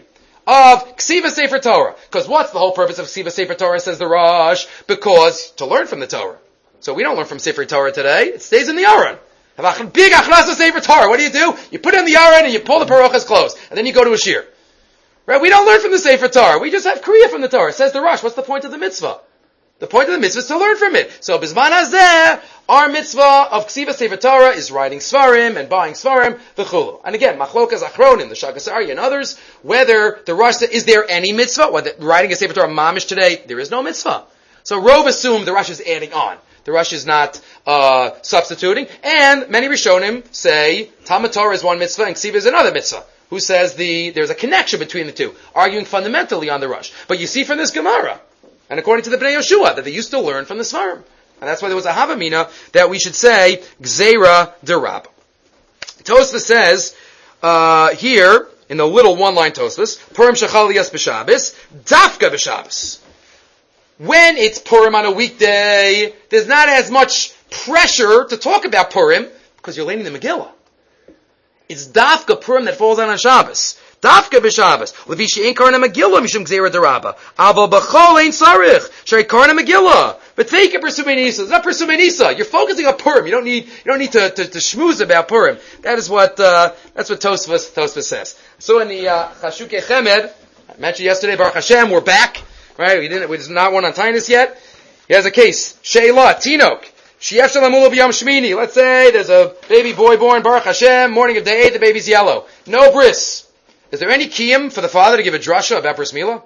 of Ksiva Sefer Torah. Because what's the whole purpose of Ksiva Sefer Torah, says the Rosh? Because to learn from the Torah. So we don't learn from Sefer Torah today. It stays in the Aron. Big achnasa Sefer Torah. What do you do? You put it in the Aron and you pull the parochas closed. And then you go to a shir. Right? We don't learn from the Sefer Torah. We just have Kriya from the Torah. Says the Rosh. What's the point of the mitzvah? The point of the mitzvah is to learn from it. So, Bizman Hazeh, our mitzvah of Ksiva Sefer Torah is writing Svarim and buying Svarim, v'chulu. And again, Machlokas Achronim, the Shagas Aryeh and others, whether the Rosh said, is there any mitzvah? Whether writing a Sefer Torah mamish today, there is no mitzvah. So, Rov assumed the Rosh is adding on. The Rosh is not uh, substituting. And many Rishonim say Talmud Torah is one mitzvah and Ksiva is another mitzvah. Who says the there's a connection between the two, arguing fundamentally on the Rosh. But you see from this Gemara, and according to the Bnei Yoshua, that they used to learn from the Svarim. And that's why there was a Havamina that we should say, Gzeira derab. Tosfos says, uh, here, in the little one-line Tosfos, Purim Shechaliyas b'Shabbos, Dafka b'Shabbos. When it's Purim on a weekday, there's not as much pressure to talk about Purim, because you're learning the Megillah. It's Dafka Purim that falls on a Shabbos. Dafka b'Shabbos. Levishi ain't karna Megillah mishum gzeira derabba. Aval b'chol ain't sarich. Shrei karna Megillah. But take it Pursumei Nisa. It's not Pursumei Nisa. You're focusing on Purim. You don't need you don't need to to, to schmooze about Purim. That is what uh, that's what Tosfos Tosfos says. So in the uh, Chashukei Chemed, I mentioned yesterday, Baruch Hashem, we're back. Right? We didn't. We did not one on Tainus yet. He has a case. Sheila Tinok. Shief Shalamula b'Yom Shmini. Let's say there's a baby boy born, Baruch Hashem, morning of day eight, the baby's yellow. No bris. Is there any kiyum for the father to give a drasha about bris milah?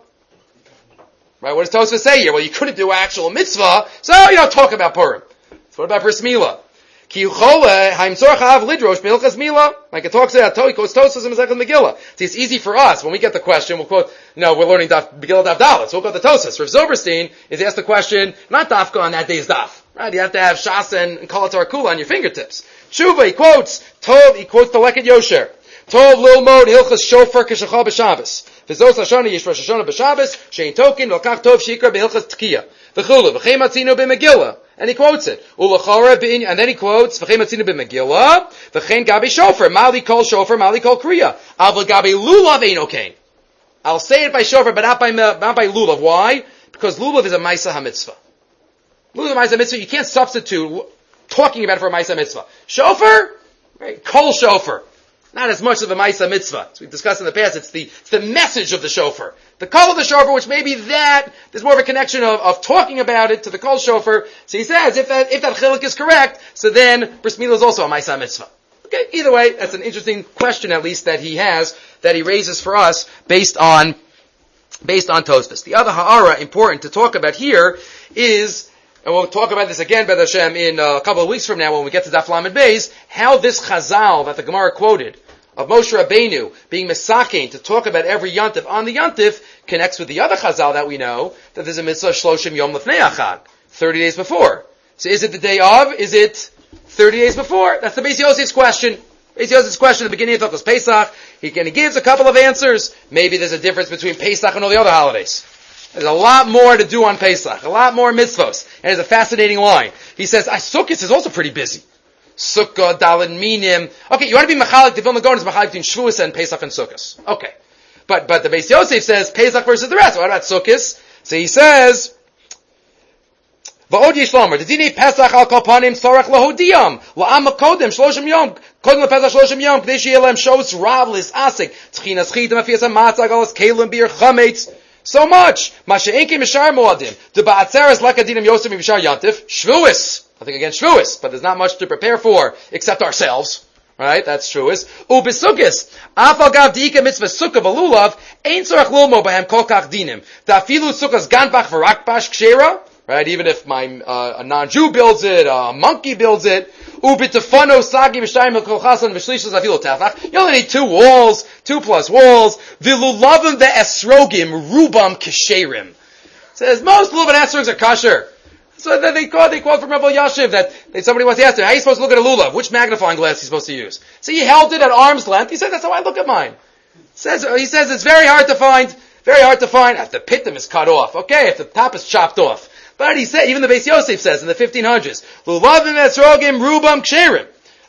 Right, what does Tosfos say here? Well, you couldn't do actual mitzvah, so you don't talk about Purim. So what about bris milah? Ki yuchole haim tzorach ha'av lidrosh b'hilchas milah. Like it talks about, he quotes Tosfos and Masechet Megillah. See, it's easy for us, when we get the question, we'll quote, no, we're learning daf, Megillah daf dalet, so we'll quote the Tosfos. Rav Zilberstein is asked the question, not dafka on that day's daf. Right, you have to have Shas and, and Kol HaTorah Kula on your fingertips. Shuva, he quotes, Tov, he quotes the Leket Yosher. Tov lilmod hilchas shofar k'shachal b'Shabbos. V'zos hashana yish Rosh Hashanah b'Shabbos, shein token l'kach tov shikra b'hilchas tkiya. V'chulu, v'chem atzinu b'Megillah. And he quotes it. Ulachora b'in, and then he quotes, v'chem atzinu b'Megillah, v'chen gabi shofar, mali kol shofar, mali kol kriya. Avl gabi lulav ein okain. I'll say it by shofar, but not by, not by lulav. Why? Because lulav is a maisa hamitzvah. Lulav is a maisa mitzvah, you can't substitute talking about it for a maisa mitzvah. Shofar? Right? Kol shofar. Not as much of a Maisa Mitzvah. As we've discussed in the past, it's the, it's the message of the shofar. The call of the shofar, which maybe that, there's more of a connection of, of talking about it to the call shofar. So he says, if that, if that chiluk is correct, so then Bris Milah is also a Maisa Mitzvah. Okay, either way, that's an interesting question at least that he has, that he raises for us based on, based on Tosfos. The other ha'ara important to talk about here is, and we'll talk about this again, B'ez Hashem, in a couple of weeks from now when we get to Daf Lamed Beis, how this chazal that the Gemara quoted, of Moshe Rabbeinu being mesakein to talk about every yontif on the yontif connects with the other chazal that we know, that there's a mitzvah shloshim yom lefnei achag, thirty days before. So is it the day of? Is it thirty days before? That's the Beis Yosef's question. Beis Yosef's question at the beginning of Hilchos Pesach. He, and he gives a couple of answers. Maybe there's a difference between Pesach and all the other holidays. There's a lot more to do on Pesach, a lot more mitzvos. And there's a fascinating line. He says, Sukkot is also pretty busy. Sukkah, Dalin, Minim. Okay, you want to be Machalik, the Vilna Gaon is Machalik between Shavuos and Pesach and Sukkot. Okay. But, but the Beis Yosef says Pesach versus the rest. What about Sukkot? So he says, V'od yishlomer, D'dinei Pesach al kol panim tzorach lahodiyam, la'am kodem shloshim yom, kodem lePesach shloshim yom, k'dei she'yeh lehem shos rav lis'asik, tchinas chitim afiyas ha'matzah galas kelim bir chametz. So much. Masha'enkim mishar moadim. The ba'atzeres lakadinim yosef mishar yantif. Shvuos. Nothing against Shvuos, but there's not much to prepare for except ourselves. Right? That's Shvuos. Ubisukis. Afal gav diika mitzvah sukkah v'lulav. Ein tzorach lulmo b'hem kol kach dinim. Dafilu sukkahs ganbach v'rakbash kshera. Right? Even if my, uh, a non-Jew builds it, a monkey builds it. Ubitafano sagi v'shayim v'kolchasan v'shlishas afilu tafach. You only need two walls, two plus walls. V'lulavim ve'esrogim rubam kesherim. Says most lulav and esrogs are kosher. So then they quote, they quote from Rabbi Yashiv that they, somebody wants to ask him, how are you supposed to look at a lulav? Which magnifying glass are you supposed to use? So he held it at arm's length. He said, that's how I look at mine. Says, he says it's very hard to find, very hard to find if the pitum is cut off. Okay, if the top is chopped off. But he said, even the Beis Yosef says in the fifteen hundreds, Lulavim esrogim rubam ksherim.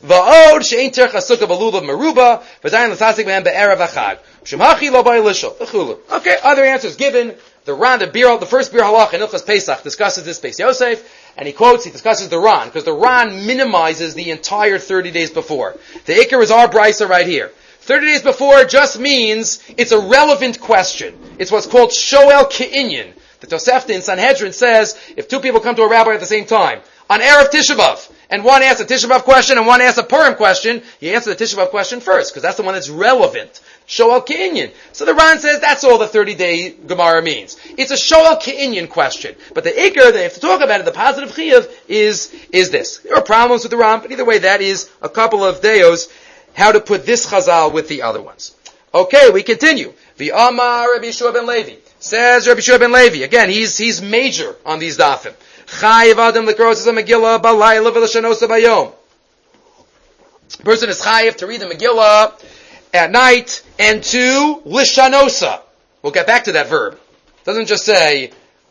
Va'od she'ein terch hasukkah b'lulav meruba, v'zayin l'tasik b'hem be'erev ha'chag. Shemhachi lo b'ay lishol. V'chulu. Okay, other answers given. The Ran, the beer, the first beer halach in Ilchas Pesach discusses this Beis Yosef, and he quotes, he discusses the Ran, because the Ran minimizes the entire thirty days before. The Iker is our brisa right here. thirty days before just means it's a relevant question. It's what's called Shoel Ke'inyan. The Tosefta in Sanhedrin says, if two people come to a rabbi at the same time, on Erev Tisha B'Av, and one asks a Tisha B'Av question and one asks a Purim question, you answer the Tisha B'Av question first, because that's the one that's relevant. Shoel Ke'inyan. So the Ran says that's all the thirty-day Gemara means. It's a Shoel Ke'inyan question. But the Iker, they have to talk about it, the positive Chiyuv, is, is this. There are problems with the Ran, but either way, that is a couple of deos, how to put this Chazal with the other ones. Okay, we continue. V'amar Rabbi Yeshua ben Levi. Says Rabbi Yeshua ben Levi. Again, he's, he's major on these dafim. Chayiv adam l'kros Megillah balayla v'lashanosa bayom. Person is chayiv to read the Megillah at night and to lishanosa. We'll get back to that verb. It doesn't just say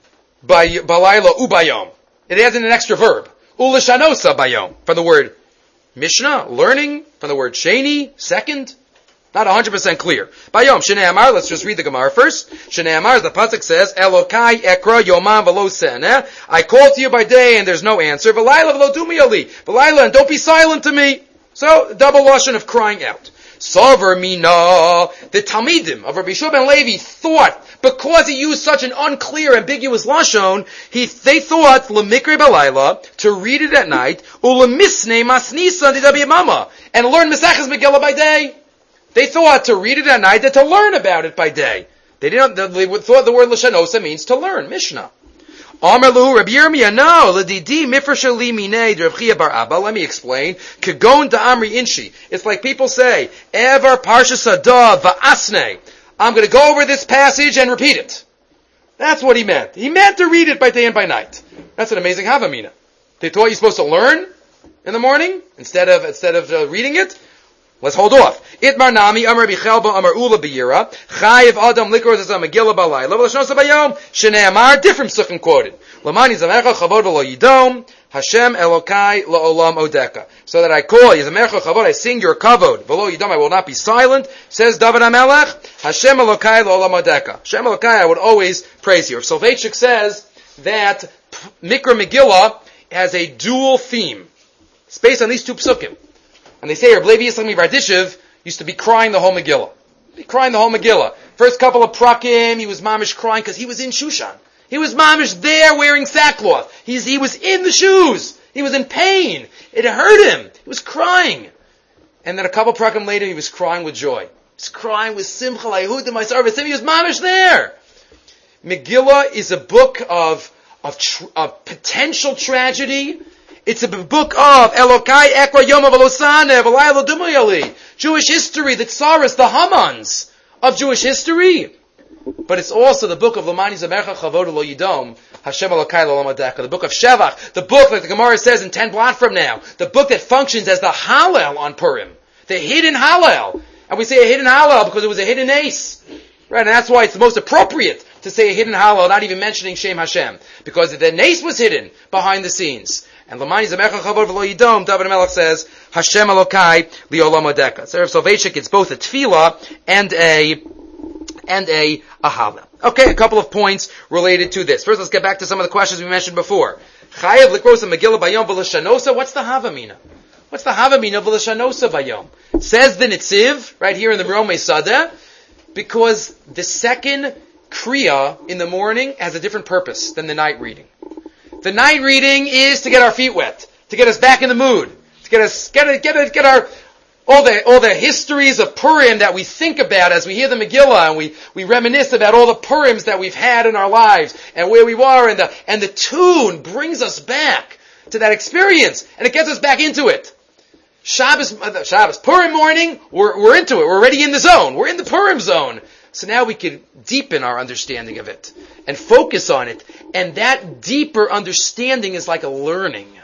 balayla ubayom. It adds in an extra verb. Ulishanosa bayom. From the word Mishnah, learning, from the word sheni, second. Not one hundred percent clear. Bayom, Shnei Amar, let's just read the Gemara first. Shnei Amar, the pasuk says, Elokai ekra yomam v'lo seneh. I call to you by day and there's no answer. V'layla v'lo dumi ali. V'layla, and don't be silent to me. So, double lashon of crying out. Sover mina. The Talmidim of Rabbi Yeshua ben Levi thought, because he used such an unclear, ambiguous lashon, he, they thought, l'mikre b'layla, to read it at night, u'lemisnei masnisa didabi mama, and learn Mesachas Megillah by day. They thought to read it at night and to learn about it by day. They didn't. They thought the word l'shanosa means to learn Mishnah. Amar lu Rabbi Yirmiyah, no, l'didi mifrashali minei Rav Chia bar Abba. Let me explain. Kagon da Amri Inshi. It's like people say, Ever Parshas Adah va'asnei. I'm going to go over this passage and repeat it. That's what he meant. He meant to read it by day and by night. That's an amazing havamina. They thought you're supposed to learn in the morning instead of instead of uh, reading it. Let's hold off. Itmar nami amar bichelba amar ula biyira chayiv adam likros as a megillah balai lo l'shnosa bayom shnei amar different sukkim quoted lamani zamecha chavod v'lo yidom Hashem Elokai la'olam odeka. So that I call Yizamecha chavod, I sing your kavod v'lo yidom, I will not be silent. Says David HaMelech, Hashem Elokai la'olam odeka. Hashem Elokai, I would always praise you. Soloveitchik says that Mikra Megillah has a dual theme. It's based on these two psukim. And they say Reb Levi Yisrael Bardishev used to be crying the whole Megillah. Be crying the whole Megillah. First couple of prakim, he was mamish crying because he was in Shushan. He was mamish there wearing sackcloth. He's, he was in the shoes. He was in pain. It hurt him. He was crying. And then a couple prakim later, he was crying with joy. He was crying with simcha la'yehud my service. He was mamish there. Megillah is a book of, of, tr- of potential tragedy. It's a book of Elokai Ekra Yoma Velosane Velayla Dumayali. Jewish history, the Tsaras, the Hamans of Jewish history. But it's also the book of Lamani Zamercha Chavod Lo Yidom, Hashem Elokai Lo Lamadeka, the book of Shevach, the book like the Gemara says in ten blot from now, the book that functions as the Hallel on Purim, the hidden Hallel. And we say a hidden Hallel because it was a hidden ace. Right, and that's why it's the most appropriate to say a hidden Hallel, not even mentioning Shem Hashem, because the nace was hidden behind the scenes. And Lamani Zamecha Chavod V'lo Yidom, David HaMelech says, Hashem Elokai Li'olam Odeka. So Rav Soloveitchik, it's both a tefillah and a, and a, a hallel. Okay, a couple of points related to this. First, let's get back to some of the questions we mentioned before. Chayev Likrosa Megillah Bayom V'lashanosa, what's the havamina? What's the havamina V'lashanosa Bayom? Says the Nitziv, right here in the Romei Sadeh, because the second Kriya in the morning has a different purpose than the night reading. The night reading is to get our feet wet, to get us back in the mood, to get us, get get get our, all the, all the histories of Purim that we think about as we hear the Megillah and we, we reminisce about all the Purims that we've had in our lives and where we were, and the, and the tune brings us back to that experience and it gets us back into it. Shabbos, Shabbos, Purim morning, we're, we're into it, we're already in the zone, we're in the Purim zone. So now we can deepen our understanding of it and focus on it. And that deeper understanding is like a learning.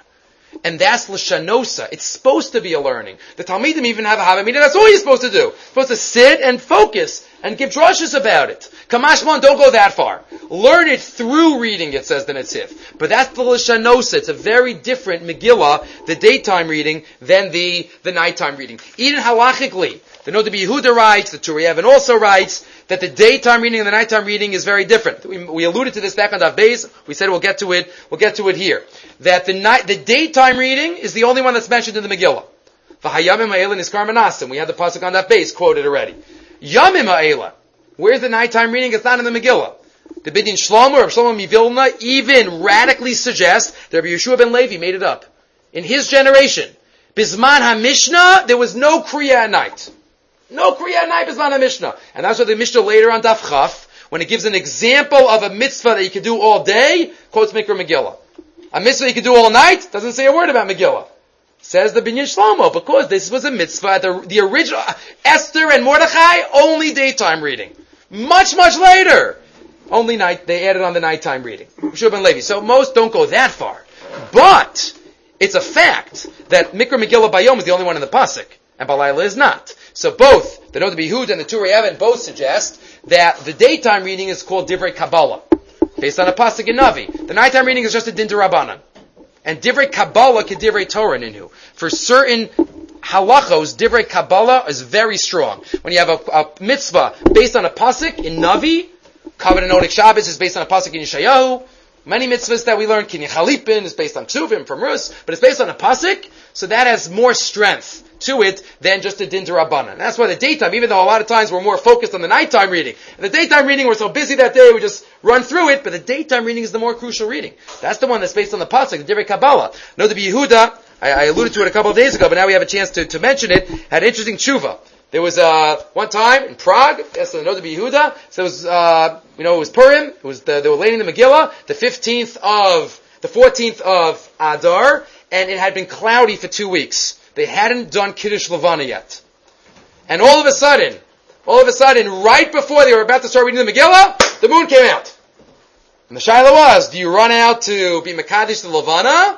And that's l'shanosa. It's supposed to be a learning. The Talmidim even have a Havamina. That's all you're supposed to do. You're supposed to sit and focus and give drushes about it. Kamashman, don't go that far. Learn it through reading, it says the Netzif. But that's the l'shanosa. It's a very different Megillah, the daytime reading, than the, the nighttime reading. Even halachically, the Noda B'Yehuda writes, the Turei Even also writes, that the daytime reading and the nighttime reading is very different. We, we alluded to this back on Daf Beis. We said we'll get to it. We'll get to it here. That the night, the daytime reading is the only one that's mentioned in the Megillah. V'hayamim ha'ela niskar manasim. We had the pasuk on Daf Beis quoted already. Yamim ha'ela. Where's the nighttime reading? It's not in the Megillah. The Bidin Shlomo or Shlomo Mivilna even radically suggests that Rabbi Yeshua ben Levi made it up. In his generation, Bisman HaMishnah, there was no Kriya at night. No Kriya at night, Bisman HaMishnah. And that's what the Mishnah later on Daf Chaf, when it gives an example of a mitzvah that you could do all day, quotes Mikra Megillah. A mitzvah you could do all night, doesn't say a word about Megillah. Says the Binyan Shlomo, because this was a mitzvah, the, the original, Esther and Mordechai, only daytime reading. Much, much later, only night, they added on the nighttime reading. Shub and Levi. So most don't go that far. But, it's a fact that Mikra Megillah Bayom is the only one in the Pasuk, and Balayla is not. So both, the Noda B'Yehuda and the Turei Even both suggest that the daytime reading is called Divrei Kabbalah, based on a Pasuk in Navi. The nighttime reading is just a Din D'Rabbanan. And Divrei Kabbalah ke Divrei Torah ninu. For certain halachos, Divrei Kabbalah is very strong. When you have a, a mitzvah based on a pasuk in Navi, Covenant Onik Shabbos is based on a pasuk in Yeshayahu. Many mitzvahs that we learn, Kinyan Chalipin is based on Ksuvim from Rus, but it's based on a pasuk, so that has more strength to it than just a Din D'Rabbanan. That's why the daytime, even though a lot of times we're more focused on the nighttime reading, and the daytime reading we're so busy that day we just run through it, but the daytime reading is the more crucial reading. That's the one that's based on the pasuk, the Divrei Kabbalah. Noda B'Yehuda, I, I alluded to it a couple of days ago, but now we have a chance to, to mention it, had interesting tshuva. There was, uh, one time in Prague, yes, the Noda B'Yehuda, so it was, uh, you know, it was Purim, it was the, they were laying the Megillah, the fifteenth of, the fourteenth of Adar, and it had been cloudy for two weeks. They hadn't done Kiddush Levana yet. And all of a sudden, all of a sudden, right before they were about to start reading the Megillah, the moon came out. And the shaila was, do you run out to be Mekadesh the Levana,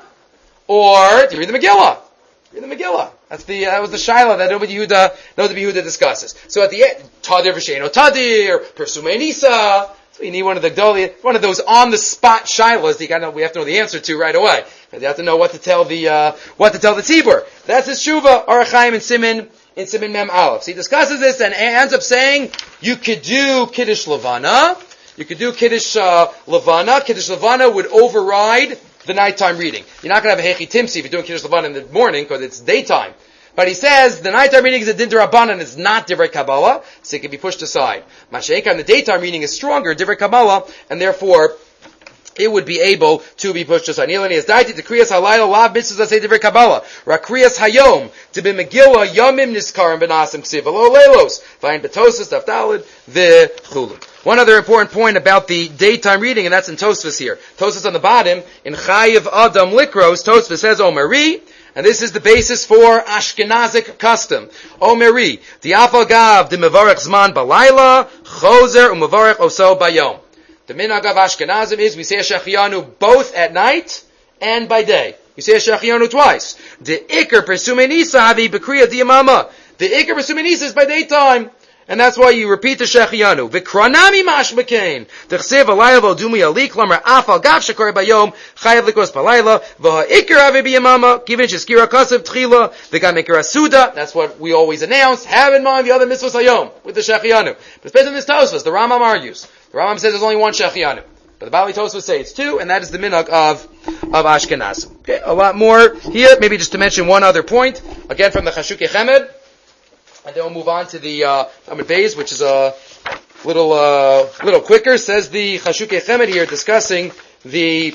or do you read the Megillah? Read the Megillah. That's the, that was the shaila that Noda B'Yehuda, Noda B'Yehuda discusses. So at the end, Tadir v'sheino Tadir, Persumei Nisa, so you need one of the Gdoli, one of those on-the-spot shilas that you gotta know, we have to know the answer to right away. You have to know what to tell the, uh, what to tell the Tzibur. That's his Shuvah, Orach Chaim and Simin, in Simin Mem Aleph. So he discusses this and ends up saying, you could do Kiddush Levana, you could do Kiddush, uh, Levana, Kiddush Levana would override the nighttime reading. You're not going to have a Hechi Timsi if you're doing Kiddush Levana in the morning, because it's daytime. But he says the nighttime reading is a Din D'Rabbanan, it's not Divrei Kabbalah, so it can be pushed aside. Mashiach, and the daytime reading is stronger, Divrei Kabbalah, and therefore it would be able to be pushed aside. Nilani is daiti to kriyas halayla lav mitzvahs say Divrei Kabbalah. Rakriyas hayom to be Megillah yomim niskarim benasim ksiv alo leilos find betosis dafdalid the chulu. One other important point about the daytime reading, and that's in Tosfos here. Tosfos on the bottom in Chayiv Adam Likros. Tosfos says Omeri. And this is the basis for Ashkenazic custom. Omeri, di'afal gav de mevarech zman balayla, chozer u'mevarech oso bayom. The minhag of Ashkenazim is we say a Shechianu both at night and by day. We say a Shechianu twice. The ikar persume nisa havi bekriya diyamama. The ikar persume nisa is by daytime. And that's why you repeat the Shechianu. V'kranami mash mekain. T'chsev alayla v'odumi alik, lamar afal gav shekor bayom, chayav likos balayla, v'ha'ikar ave b'yamama, given sheskira kasev tchila, v'gam ikar asuda. That's what we always announce. Have in mind the other mitzvahs hayom, with the Shechianu. But it's based on this Tosfos, the Rambam argues. The Rambam says there's only one Shechianu. But the Bali Tosfos say it's two, and that is the minhag of, of Ashkenaz. Okay, a lot more here, maybe just to mention one other point, again from the Chashukei Chemed. And then we'll move on to the uh, Amud Beis, which is a little uh, little quicker. Says the Chashukei Chemed here, discussing the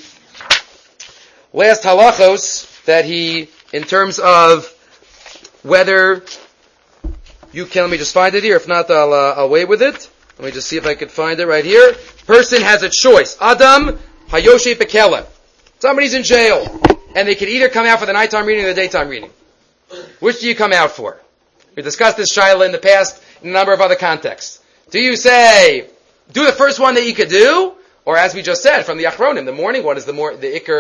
last halachos that he, in terms of whether you can. Let me just find it here. If not, I'll, uh, I'll wait with it. Let me just see if I can find it right here. Person has a choice. Adam hayoshe bekele. Somebody's in jail, and they can either come out for the nighttime reading or the daytime reading. Which do you come out for? We discussed this shaila in the past in a number of other contexts. Do you say, do the first one that you could do? Or as we just said, from the Achronim, the morning one is the more, the ikr,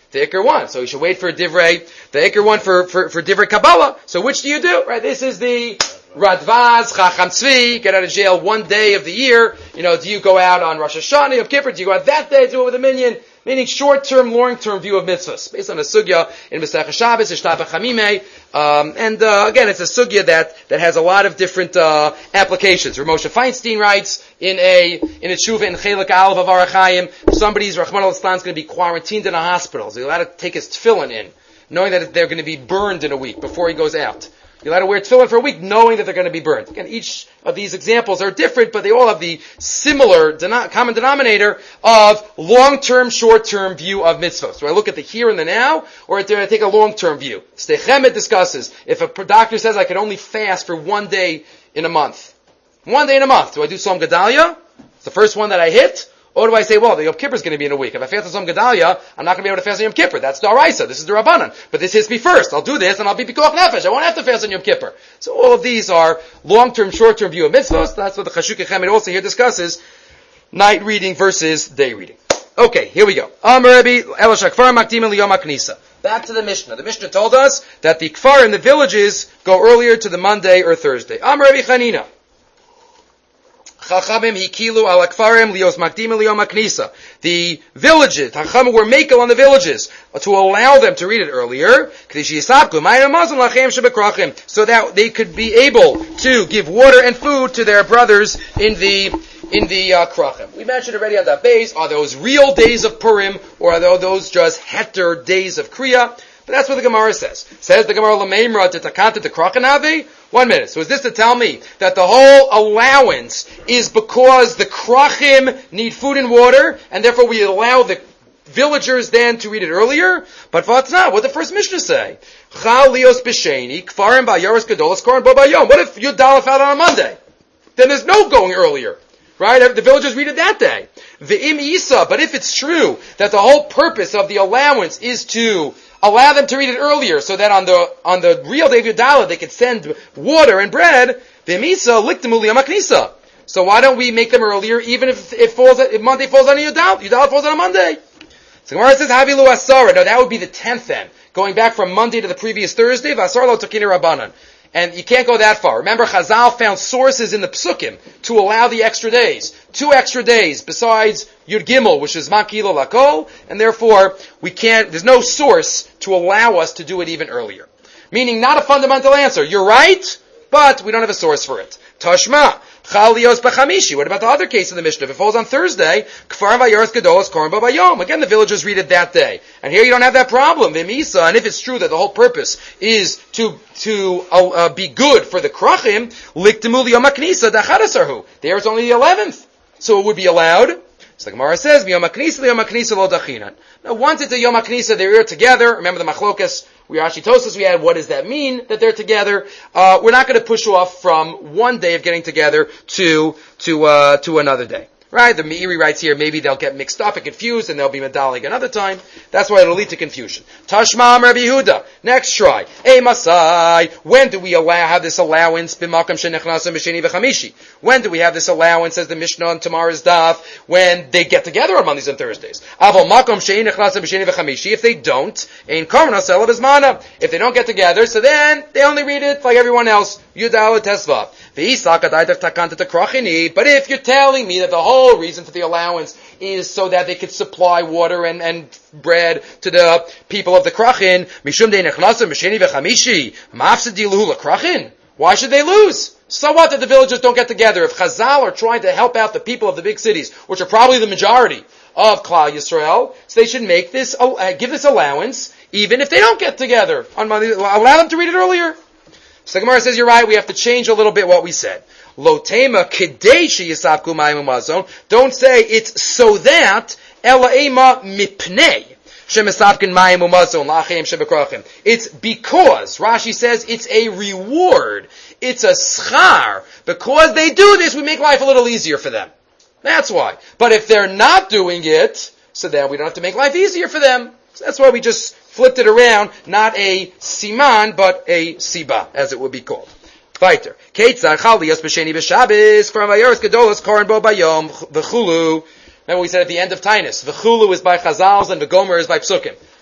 the Iker one. So you should wait for Divrei, the Iker one for, for, for Divrei Kabbalah. So which do you do? Right, this is the Radvaz, Chacham Tzvi, get out of jail one day of the year. You know, do you go out on Rosh Hashanah, Yom Kippur? Do you go out that day, do it with a minyan? Meaning short-term, long-term view of mitzvahs. Based on a sugya in Masechah Shabbos, Ishtapa Chamimeh. Um, and, uh, again, it's a sugya that, that has a lot of different, uh, applications. Ramosha Feinstein writes in a, in a tshuva in Chelik Aleph of Orach Chaim, somebody's, Rahman al-Islam, is going to be quarantined in a hospital. So he's allowed to take his tefillin in, knowing that they're going to be burned in a week before he goes out. You're allowed to wear tefillin for a week knowing that they're going to be burned. Again, each of these examples are different, but they all have the similar deno- common denominator of long-term, short-term view of mitzvahs. Do I look at the here and the now, or do I take a long-term view? Steichemet discusses, if a doctor says I can only fast for one day in a month, one day in a month, do I do Som Gedalia? It's the first one that I hit. Or do I say, well, the Yom Kippur is going to be in a week. If I fast on Som Gedalia, I'm not going to be able to fast on Yom Kippur. That's the Araisa. This is the Rabbanan. But this hits me first. I'll do this and I'll be Pikuach Nefesh. I won't have to fast on Yom Kippur. So all of these are long-term, short-term view of mitzvahs. That's what the Chashuk Echemid also here discusses. Night reading versus day reading. Okay, here we go. Amar Rebbe, Elash HaKfar Makdim Liyom HaKnisa. Back to the Mishnah. The Mishnah told us that the Kfar in the villages go earlier to the Monday or Thursday. Amar Rebbe Chanina. Chachamim hikilu al akfarim lios makdim liyom haknisa. The villages, Chachamim were makel on the villages to allow them to read it earlier, so that they could be able to give water and food to their brothers in the in the uh, krachim. We mentioned already on that base, are those real days of Purim, or are those just heter days of Kriya? But that's what the Gemara says. Says the Gemara Lameimra to takanta to krachanave. One minute. So is this to tell me that the whole allowance is because the krachim need food and water, and therefore we allow the villagers then to read it earlier? But what's not? What did the first Mishnah say? Chal lios b'sheni kfarim ba'yaros gedolos korin bo b'yom. What if Yud Dalef out on a Monday? Then there's no going earlier. Right? The villagers read it that day. V'im isa. But if it's true that the whole purpose of the allowance is to allow them to read it earlier, so that on the on the real day of Yudala they could send water and bread. V'misa liktemuli amaknisa. So why don't we make them earlier, even if it falls if Monday falls on a Yudala, Yudala falls on a Monday? So Gemara says Havilu Asara. No, that would be the tenth then, going back from Monday to the previous Thursday. V'asar lo takini rabbanan. And you can't go that far. Remember, Chazal found sources in the Psukim to allow the extra days. Two extra days besides Yud Gimel, which is Makilo Lakol, and therefore we can't, there's no source to allow us to do it even earlier. Meaning not a fundamental answer. You're right, but we don't have a source for it. Tashma. Chalios b'chamishi. What about the other case in the Mishnah? If it falls on Thursday, kfar v'yaros gedolos korin bo b'yom. Again, the villagers read it that day. And here you don't have that problem. V'misa, and if it's true that the whole purpose is to to uh, uh, be good for the krachim, liktemu liyom haknisa dachadasarhu. There it's only the eleventh. So it would be allowed. So the Gemara says, Yom HaKnisa, Yom HaKnisa lo dachinan. Now, once it's a Yom HaKnisa, they're together. Remember the machlokas, we actually Tosas we had, what does that mean, that they're together? Uh, we're not going to push off from one day of getting together to, to, uh, to another day. Right? The Meiri writes here, maybe they'll get mixed up and confused, and they'll be medalig another time. That's why it'll lead to confusion. Tashma Rabbi Yehuda. Next try. Hey Masai. When do we allow, have this allowance? B'makam shenechnasa b'sheni v'chamishi. When do we have this allowance, says the Mishnah on tomorrow's daf, when they get together on Mondays and Thursdays? Aval makam shenechnasa b'sheni v'chamishi. If they don't, ein karmana sela b'zmana. If they don't get together, so then they only read it like everyone else. Yudala tesva. But if you're telling me that the whole reason for the allowance is so that they could supply water and, and bread to the people of the krachin, why should they lose? So what that the villagers don't get together? If Chazal are trying to help out the people of the big cities, which are probably the majority of Klal Yisrael, so they should make this, uh, give this allowance, even if they don't get together on Monday. Allow them to read it earlier. So the Gemara says, you're right, we have to change a little bit what we said. Lo tema kedeshi yisavku mayim umazon. Don't say it's so that, ela ema mipnei shemisavkin mayim umazon la'achem shebekrachim. It's because, Rashi says, it's a reward. It's a schar. Because they do this, we make life a little easier for them. That's why. But if they're not doing it, so then we don't have to make life easier for them. So that's why we just flipped it around, not a siman, but a siba, as it would be called. Weiter. Keitzar chaliyos b'sheni b'shabes from vayoros gedolos korin bo bayom v'chulu. Remember we said at the end of Tainus, v'chulu is by Chazals and v'gomer is by Psukim.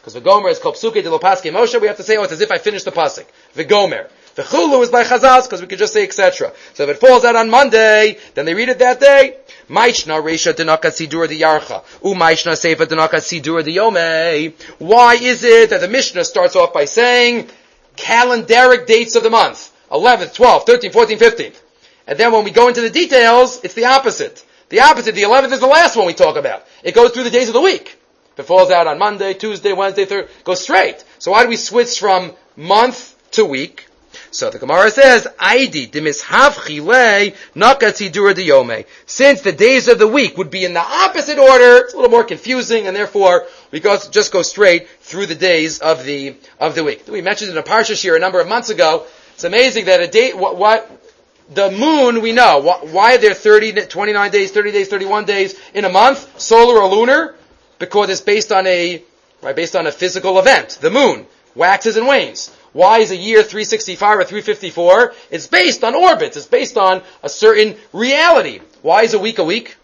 Because V'gomer is kol psuke de lo paske Moshe, we have to say, oh, it's as if I finished the pasuk. V'gomer. V'chulu is by Chazals, because we could just say et cetera. So if it falls out on Monday, then they read it that day. Maishna Reisha Denaka Sidur the Yarcha. U Maishna Seifa Denaka Sidur the Yomei. Why is it that the Mishnah starts off by saying calendaric dates of the month? eleventh, twelfth, thirteenth, fourteenth, fifteenth. And then when we go into the details, it's the opposite. The opposite, the eleventh is the last one we talk about. It goes through the days of the week. If it falls out on Monday, Tuesday, Wednesday, Thursday, goes straight. So why do we switch from month to week? So the Gemara says, Aidi dimishav chilei nakatzi dura diyome. Since the days of the week would be in the opposite order, it's a little more confusing, and therefore we go, just go straight through the days of the of the week. We mentioned in a parsha here a number of months ago. It's amazing that a date, what, what the moon we know. What, why are there thirty, twenty-nine days, thirty days, thirty-one days in a month, solar or lunar? Because it's based on a right, based on a physical event. The moon waxes and wanes. Why is a year three sixty-five or three fifty-four? It's based on orbits. It's based on a certain reality. Why is a week a week?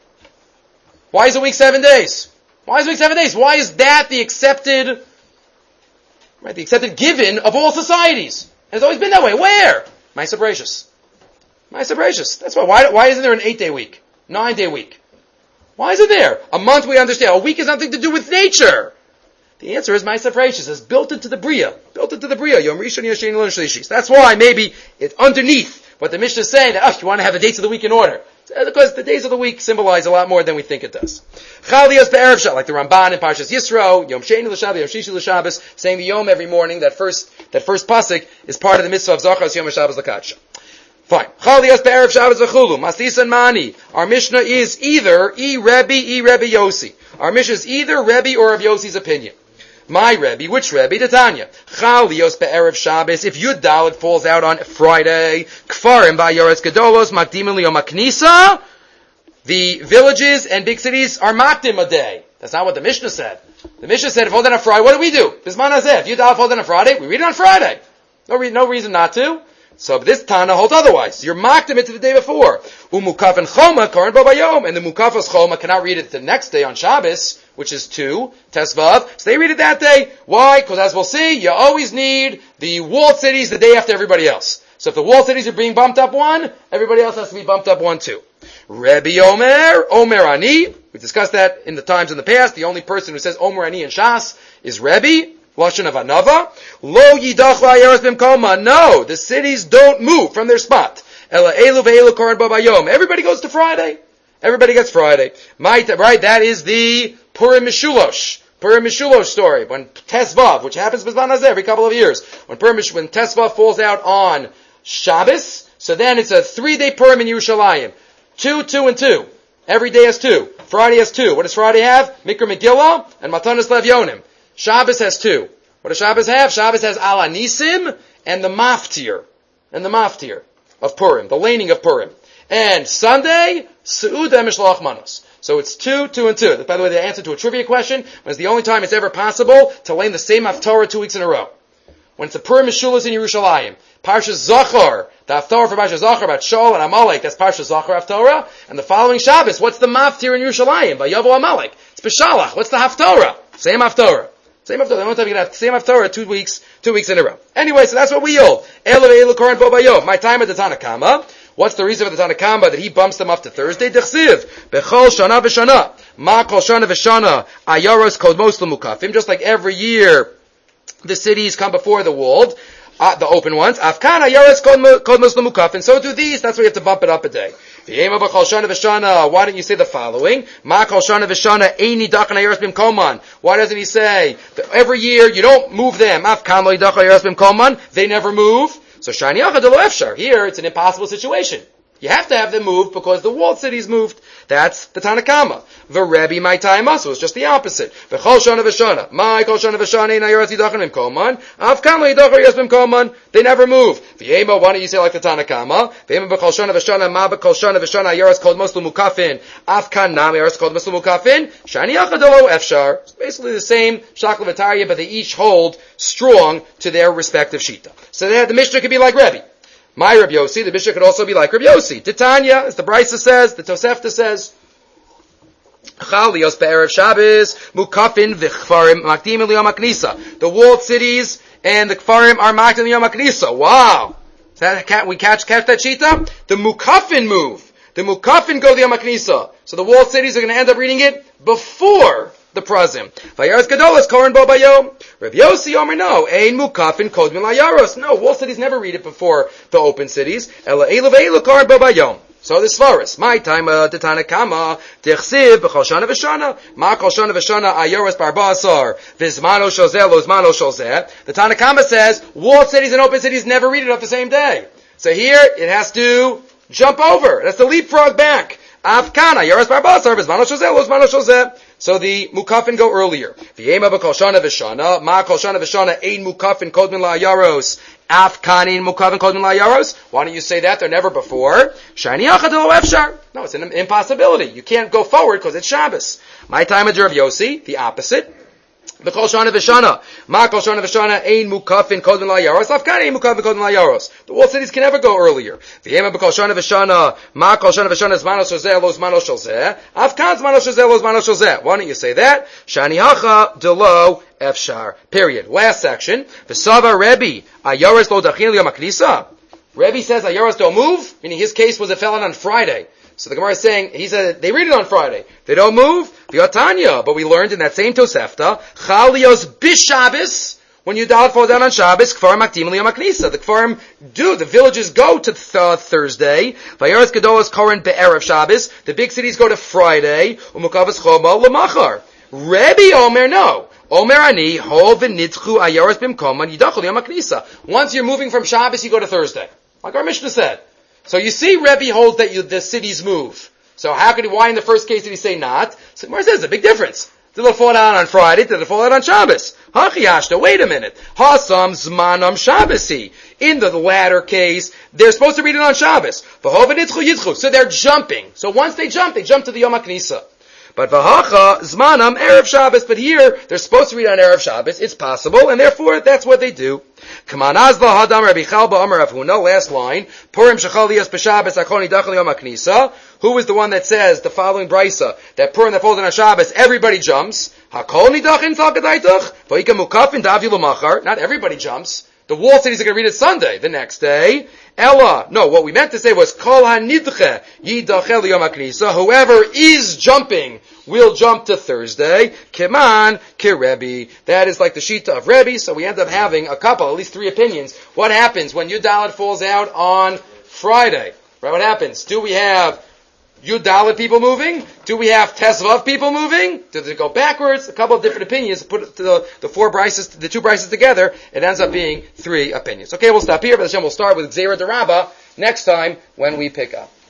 Why is a week seven days? Why is a week seven days? Why is that the accepted, right, the accepted given of all societies? It's always been that way. Where? Ma'aseh Bereishis. Ma'aseh Bereishis. That's why. Why, why isn't there an eight-day week? Nine-day week? Why is it there? A month we understand. A week has nothing to do with nature. The answer is Ma'aseh Bereishis. It's built into the Bria. Built into the Bria. Yom Rishon Yashin Lon Shlishis. That's why maybe it's underneath what the Mishnah is saying, that, oh, you want to have the dates of the week in order. Because the days of the week symbolize a lot more than we think it does. Chalios be'erev Shabbat, like the Ramban in Parshas Yisro, Yom Sheni l'Shabbat, Yom Shishi l'Shabbos, saying the Yom every morning, that first, that first pasuk is part of the mitzvah of Zachas Yom HaShabbos l'Kadsha. Fine. Chalios be'erev Shabbat v'chulu, Maslis and Mani. Our Mishnah is either E Rebbe, E Rebbe Yossi. Our Mishnah is either Rebbe or of Yossi's opinion. My Rebbe, which Rebbe? The Tanya. Chalios be'erev Shabbos. If Yud Dalet falls out on Friday, Kfarim v'Yoretz Gedolos makdimin liyom haknisa. The villages and big cities are makdim a day. That's not what the Mishnah said. The Mishnah said, if it falls out on Friday, what do we do? Bisman hazeh. If Yud Dalet falls out on Friday, we read it on Friday. No, re- no reason not to. So this Tana holds otherwise. You're makdim it to the day before. Umukaf and Choma, Koren Bobayom. And the Mukafas Choma cannot read it the next day on Shabbos, which is two, Tesvav. So they read it that day. Why? Because as we'll see, you always need the walled cities the day after everybody else. So if the walled cities are being bumped up one, everybody else has to be bumped up one too. Rebbe Omer, Omer Ani. We discussed that in the times in the past. The only person who says Omer Ani in Shas is Rebbe. Lashon of Anava. Lo yidach la'ayeres b'mkoma. No, the cities don't move from their spot. Ela elu ve'elu koren b'bayom. Everybody goes to Friday. Everybody gets Friday. Right, that is the Purim Mishulosh. Purim Mishulosh story. When Tesvav, which happens B'zman Hazeh every couple of years. When Purim, when Tesvav falls out on Shabbos, so then it's a three-day Purim in Yerushalayim. Two, two, and two. Every day has two. Friday has two. What does Friday have? Mikra Megillah and Matanas Lev Yonim. Shabbos has two. What does Shabbos have? Shabbos has Ala Nisim and the Maftir. And the Maftir of Purim. The laning of Purim. And Sunday, Seudah Mishloach Manos. So it's two, two, and two. By the way, the answer to a trivia question was the only time it's ever possible to lane the same Haftorah two weeks in a row. When it's a Purim Mishulas in Yerushalayim. Parshas Zachor, the Haftorah for Parshas Zachor about Shaul and Amalek, that's Parshas Zachor Haftorah. And the following Shabbos, what's the Maftir in Yerushalayim? Vayavo Amalek. It's Beshalach. What's the Haftorah? Same Haftorah. Same Haftorah. The only time you can have same Haftorah two weeks, two weeks in a row. Anyway, so that's what we hold. Elu ve'elu koren bo bayom. My time at the Tanakama. What's the reason for the Tanakama that he bumps them up to Thursday? Dechsiv. Bechol shana v'shana. Ma kol shana v'shana. Ayaros kol mos l'mukafim. Just like every year, the cities come before the walled, uh, the open ones. Afkan ayaros kol mos l'mukafim. So do these. That's why you have to bump it up a day. Why don't you say the following? Why doesn't he say that every year you don't move them? They never move. So here it's an impossible situation. You have to have them moved because the walled cities moved. That's the Tanakama. The Rebbe, my time also, is just the opposite. V'chol shana v'shana. My kol shana v'shana ein hayoretz yidachan b'mkoman. Av kan lo yidachan yes b'mkoman. They never move. V'yema, why don't you say like the Tanakama? V'yema b'chol shana v'shana. Ma b'chol shana v'shana hayoretz kol moslu mukafin. Av kan nam hayoretz kol moslu mukafin. Shani yachadolo efshar. It's basically the same shakla v'tarya, but they each hold strong to their respective shita. So that the Mishnah could be like Rebbe. My Rabbi Yossi, the Mishnah could also be like Rabbi Yossi. Titania, as the Brisa says, the Tosefta says, Chalios be'erev Shabbos, mukafin v'chfarim makdim l'yom haknisa. The walled cities and the kfarim are makdim l'yom haknisa. Wow. That, we catch, catch that shita? The mukafin move. The mukafin go to the Yom HaKnisa. So the walled cities are going to end up reading it before the prazim. Vayaros gadolas koren bo bayom. Rav Yossi Omer no. Ein mukafin kodmin layaros. No, walled cities never read it before the open cities. Ela elu ve'elu koren bo bayom. So the Svaris, my time, uh, the Tanakama, Tichsiv, B'chol Shana V'Shana, Ma Kol Shana V'Shana, Ayoras Barbasar, Vizmano Shozeh, Lozmano Shozeh. The Tanakama says, walled cities and open cities never read it on the same day. So here, it has to jump over. It has to leapfrog back. Afkana, Ayoras Barbasar, Vizmano Shozeh, Lozmano Shozeh. So the mukafin go earlier. V'yema b'kol shana v'shana, ma kol shana v'shana, ein mukafin kodmin la'ayaros, afkanin mukafin kodmin la'ayaros. Why don't you say that? They're never before. Shani achad lo efshar. No, it's an impossibility. You can't go forward because it's Shabbos. My time of Rav Yossi, the opposite. B'kol shana v'shana, ma kol shana v'shana, ein mukafin kodmin la'ayaros, afkanin ein mukafin kodmin la'ayaros. The walled cities can never go earlier. V'yema b'kol shana v'shana, ma kol shana v'shana, zmano shozeh, lo zmano shozeh, afkan zmano shozeh, lo zmano shozeh. Why don't you say that? Shani hacha delo efshar. Period. Last section. V'sava Rebbe, ayoros lo dachin liyom haknisa. Rebbe says ayoros don't move, meaning his case was it fell out on Friday. So the Gemara is saying, he said, they read it on Friday. They don't move, v'yatanya. But we learned in that same Tosefta, chalios b'Shabbos, when you dalet falls down on Shabbos, kfarim makdim liyom haknisa. The kfarim do, the villages go to th- uh, Thursday, vayaros gedolos koren be'erev Shabbos, the big cities go to Friday, umukavas chomo l'machar. Rebbe Omer, no. Omer ani, hol v'nitchu ayoros b'mkoman, yidachol liyom haknisa. Once you're moving from Shabbos, you go to Thursday. Like our Mishnah said. So you see, Rebbe holds that you, the cities move. So how could he, why in the first case did he say not? So Gemara says, a big difference. Did it fall out on Friday? Did it fall out on Shabbos? Hachiyashta, wait a minute. Hasam zmanam Shabbos-y. In the latter case, they're supposed to read it on Shabbos. So they're jumping. So once they jump, they jump to the Yom HaKnisa. But vahacha zmanam erev Shabbos. But here, they're supposed to read on erev Shabbos. It's possible, and therefore, that's what they do. Kaman azla hadam Rabbi Chalba Amar Rav Huna. Last line. Purim shechalias b'Shabbos akol nidachal Yom HaKnisa. Who is the one that says the following brisa that Purim that falls on Shabbos, everybody jumps. Hakol nidachin talkadaitach v'ika mukafin davi l'machar. Not everybody jumps. The walled cities are going to read it Sunday, the next day. Ella, no, what we meant to say was kol hanidche yidachel Yom HaKnisa. Whoever is jumping will jump to Thursday. Keman kerebi. That is like the shita of Rebbe. So we end up having a couple, at least three opinions. What happens when Yudalit falls out on Friday? Right? What happens? Do we have Yudalit people moving? Do we have Tesvav people moving? Does it go backwards? A couple of different opinions. Put the, the four brises, the two brises together, it ends up being three opinions. Okay, we'll stop here, but we'll start with Gzeira D'Rabba next time when we pick up.